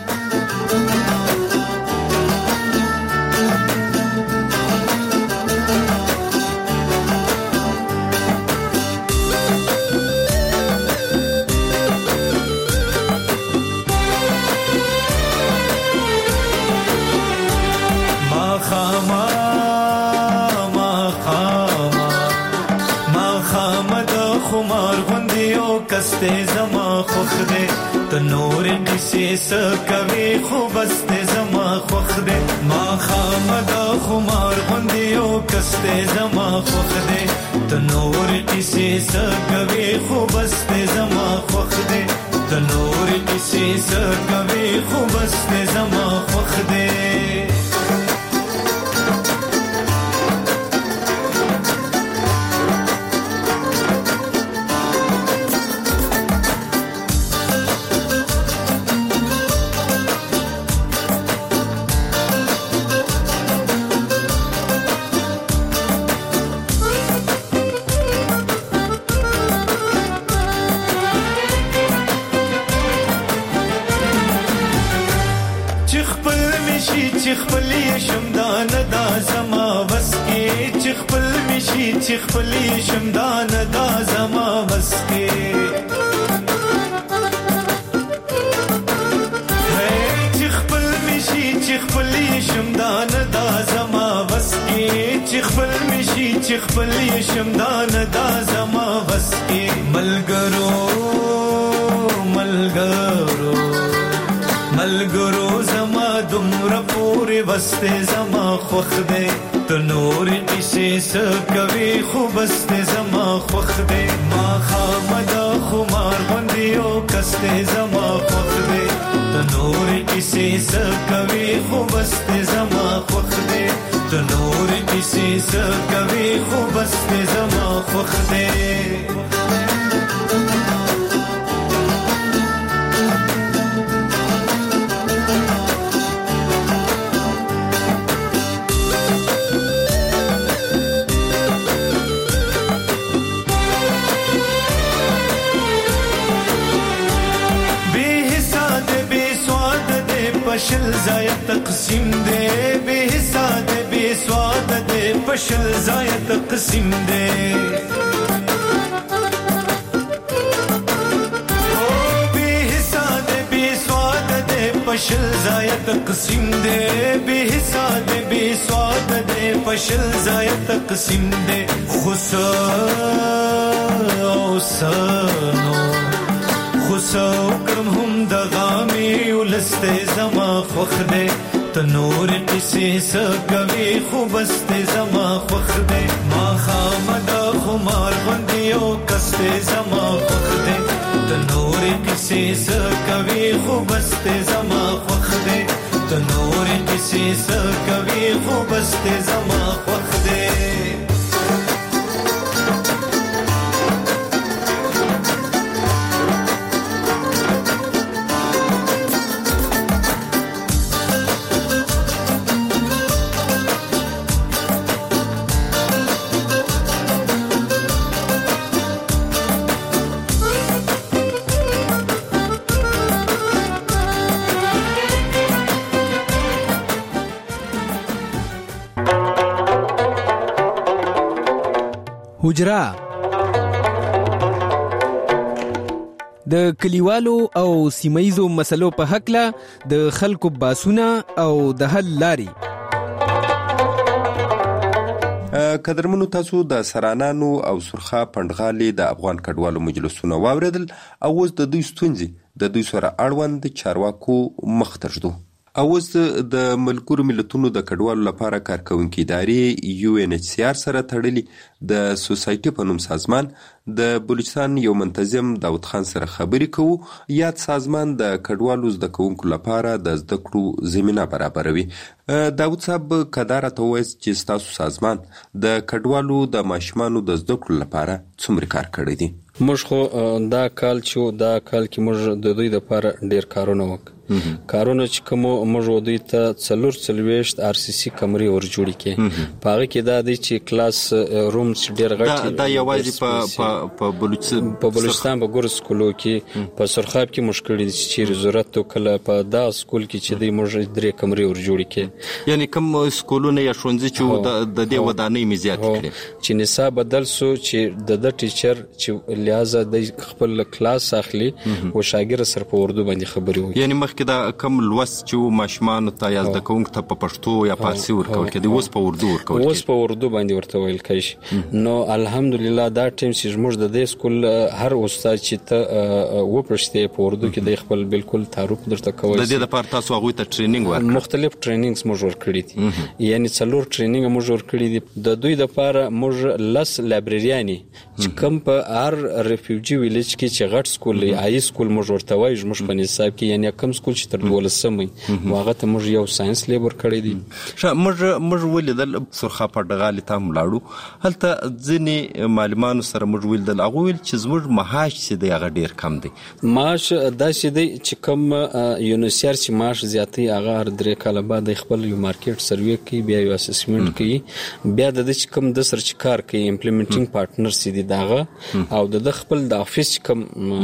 کسته زما خوخ دې ته نور کیسې سکوي خو بس دې زما خوخ دې ما خامدا خمار غوندې او کسته زما خوخ دې ته نور کیسې سکوي خو بس دې زما خوخ دې ته نور کیسې سکوي خو بس دې زما خوخ دې. چې خپلې شمدان دا زما بس کې چې خپل مشي چې خپلې شمدان دا زما بس کې چې خپل مشي چې خپلې شمدان دا زما بس کې. ملګرو ملګرو ملګرو زما دومره پورې بسته زما خوښ دی ته نور کیسې سکوي خو بس دې زما خوښ دی. ما خامدا خمار غوندې او کسته زما خوښ دی ته نور کیسې سکوي خو بس دې زما خوښ دی ته نور کیسې سکوي خو بس دې زما خوښ دی. پشل زای تقسیم دے بے حساب بے سواد دے پشل زای تقسیم دے او بے حساب بے سواد دے پشل زای تقسیم دے بے حساب بے سواد دے پشل زای تقسیم دے. خسو سنو خسو کرم هم د غامي ولسته زما خوخ دې تنور کسی سکوي خو بسته زما خوخ دے ما خامدا خمار غندیو کسته زما خوخ دے تنور کسی سکوي خو بسته زما خوخ دے تنور کسی سکوي خو بسته زما خوخ دے حجره د کلیوالو او سیمایزو مسلو په حقله د خلکو باسونه او د حل لاري. قدرمنو تاسو د سرانانو او سرخا پندغالي د افغان کډوالو مجلسونه واوریدل او اوس د دوی ستونزې د دوی سره اړوند چارواکو مخ ته ږدو. اوس د ملګرو ملتونو د کډوالو لپاره کارکونکي ادارې یو ان ایچ سی آر سره تړلي د سوسایټي په نوم سازمان د بلوچستان یو منتظم داود خان سره خبرې کوو. یاد سازمان د کډوالو زده کوونکو لپاره د زده کړو زمینه برابروي. داود صاحب کدار ته وایي چې ستاسو سازمان د کډوالو د ماشومانو د زده کړو لپاره څومره کار کړی دی؟ موږ خو دا کال چې دا کال کې موږ د دوی لپاره ډیر کارونه وکړو. کارونه چې کوم موږ دوی ته څلور څلوېښت آر سی سی کمرې ور جوړې کړې. په هغه کې دا دی چې کلاس روم ډیر غټ دا یوازې په په بلوچستان په بلوچستان په ګور سکولو کې په سرخاب کې موږ کړی چې چیرې ضرورت وکړه په دا سکول کې چې دی موږ درې کمرې ور جوړې کړې. یعنی کوم سکولونه یا ښوونځي چې د دې ودانۍ مې زیات کړې چې نصاب بدل سو چې د د ټیچر چې لہذا د خپل کلاس اخلي او شاګرد سره په اردو باندې خبرې وکړي. یعنی مخکې دا کم لوست چې ماشومان ته یا زده کوونکو ته په پښتو یا فارسي ورکول کېدی اوس په اردو ورکول کېږي. اوس په اردو باندې ورته ویل کېږي. نو الحمدلله دا ټیم چې موږ د دې سکول هر استاد چې ته وپښتې په اردو کې د خپل بالکل تعارف درته کوي. د دې لپاره تاسو هغوی ته ټریننګ ورکړئ؟ مختلف ټریننګز موږ ورکړي دي. یعنی څلور ټریننګ موږ ورکړي دي. د دوی لپاره موږ لس لایبرریانې چې کوم په هر ریفیوجي ویلیج کې چې غټ سکول دی آی سکول موږ ورته وایو موږ په نصاب کې یعنی کوم سکول چې تر دولسم وي هغه ته موږ یو ساينس لیب ورکړی دی. موږ موږ ولیدل سرخا پټغالي ته ملاړو هلته ځینې معلمانو سره موږ ولیدل هغه ویل چې زموږ معاش چې دی هغه ډیر کم دی. معاش داسې دی چې کوم یونیسیار چې معاش زیاتې هغه هر درې کاله بعد خپل یو مارکیټ سروې کوي بیا یو اسسمنټ کوي بیا د دې کوم د سر چې کار کوي امپلیمنټینګ پارټنر سي دي داغه او د خپل د افیس کوم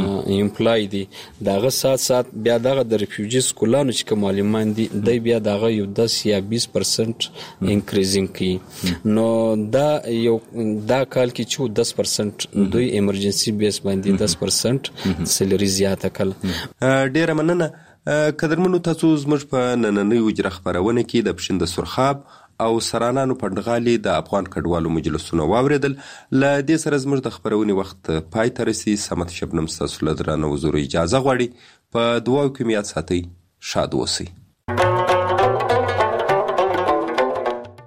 امپلای دي داغه سات سات بیا دغه د ریفیوجی سکولانو چې کوم معلمان دي د بیا دغه یو دس یا بیس پرسنټ انکریزینګ کوي. نو دا یو دا کال کې چې دس پرسنټ دوی ایمرجنسي بیس باندې دس پرسنټ سیلری زیاته کړ. ډیره مننه. قدرمنو تاسو زموږ په نننۍ وجره خبرونه کې د پښین د سرخاب او سرانانو پندغالي د افغان کډوالو مجلسونه واوریدل. ل دې سره زموږ د خبرونې وخت پای ته رسي. سمت شبنم تاسو له درنو حضور اجازه غواړي. په دعاو کې میات ساتي. شاد اوسئ.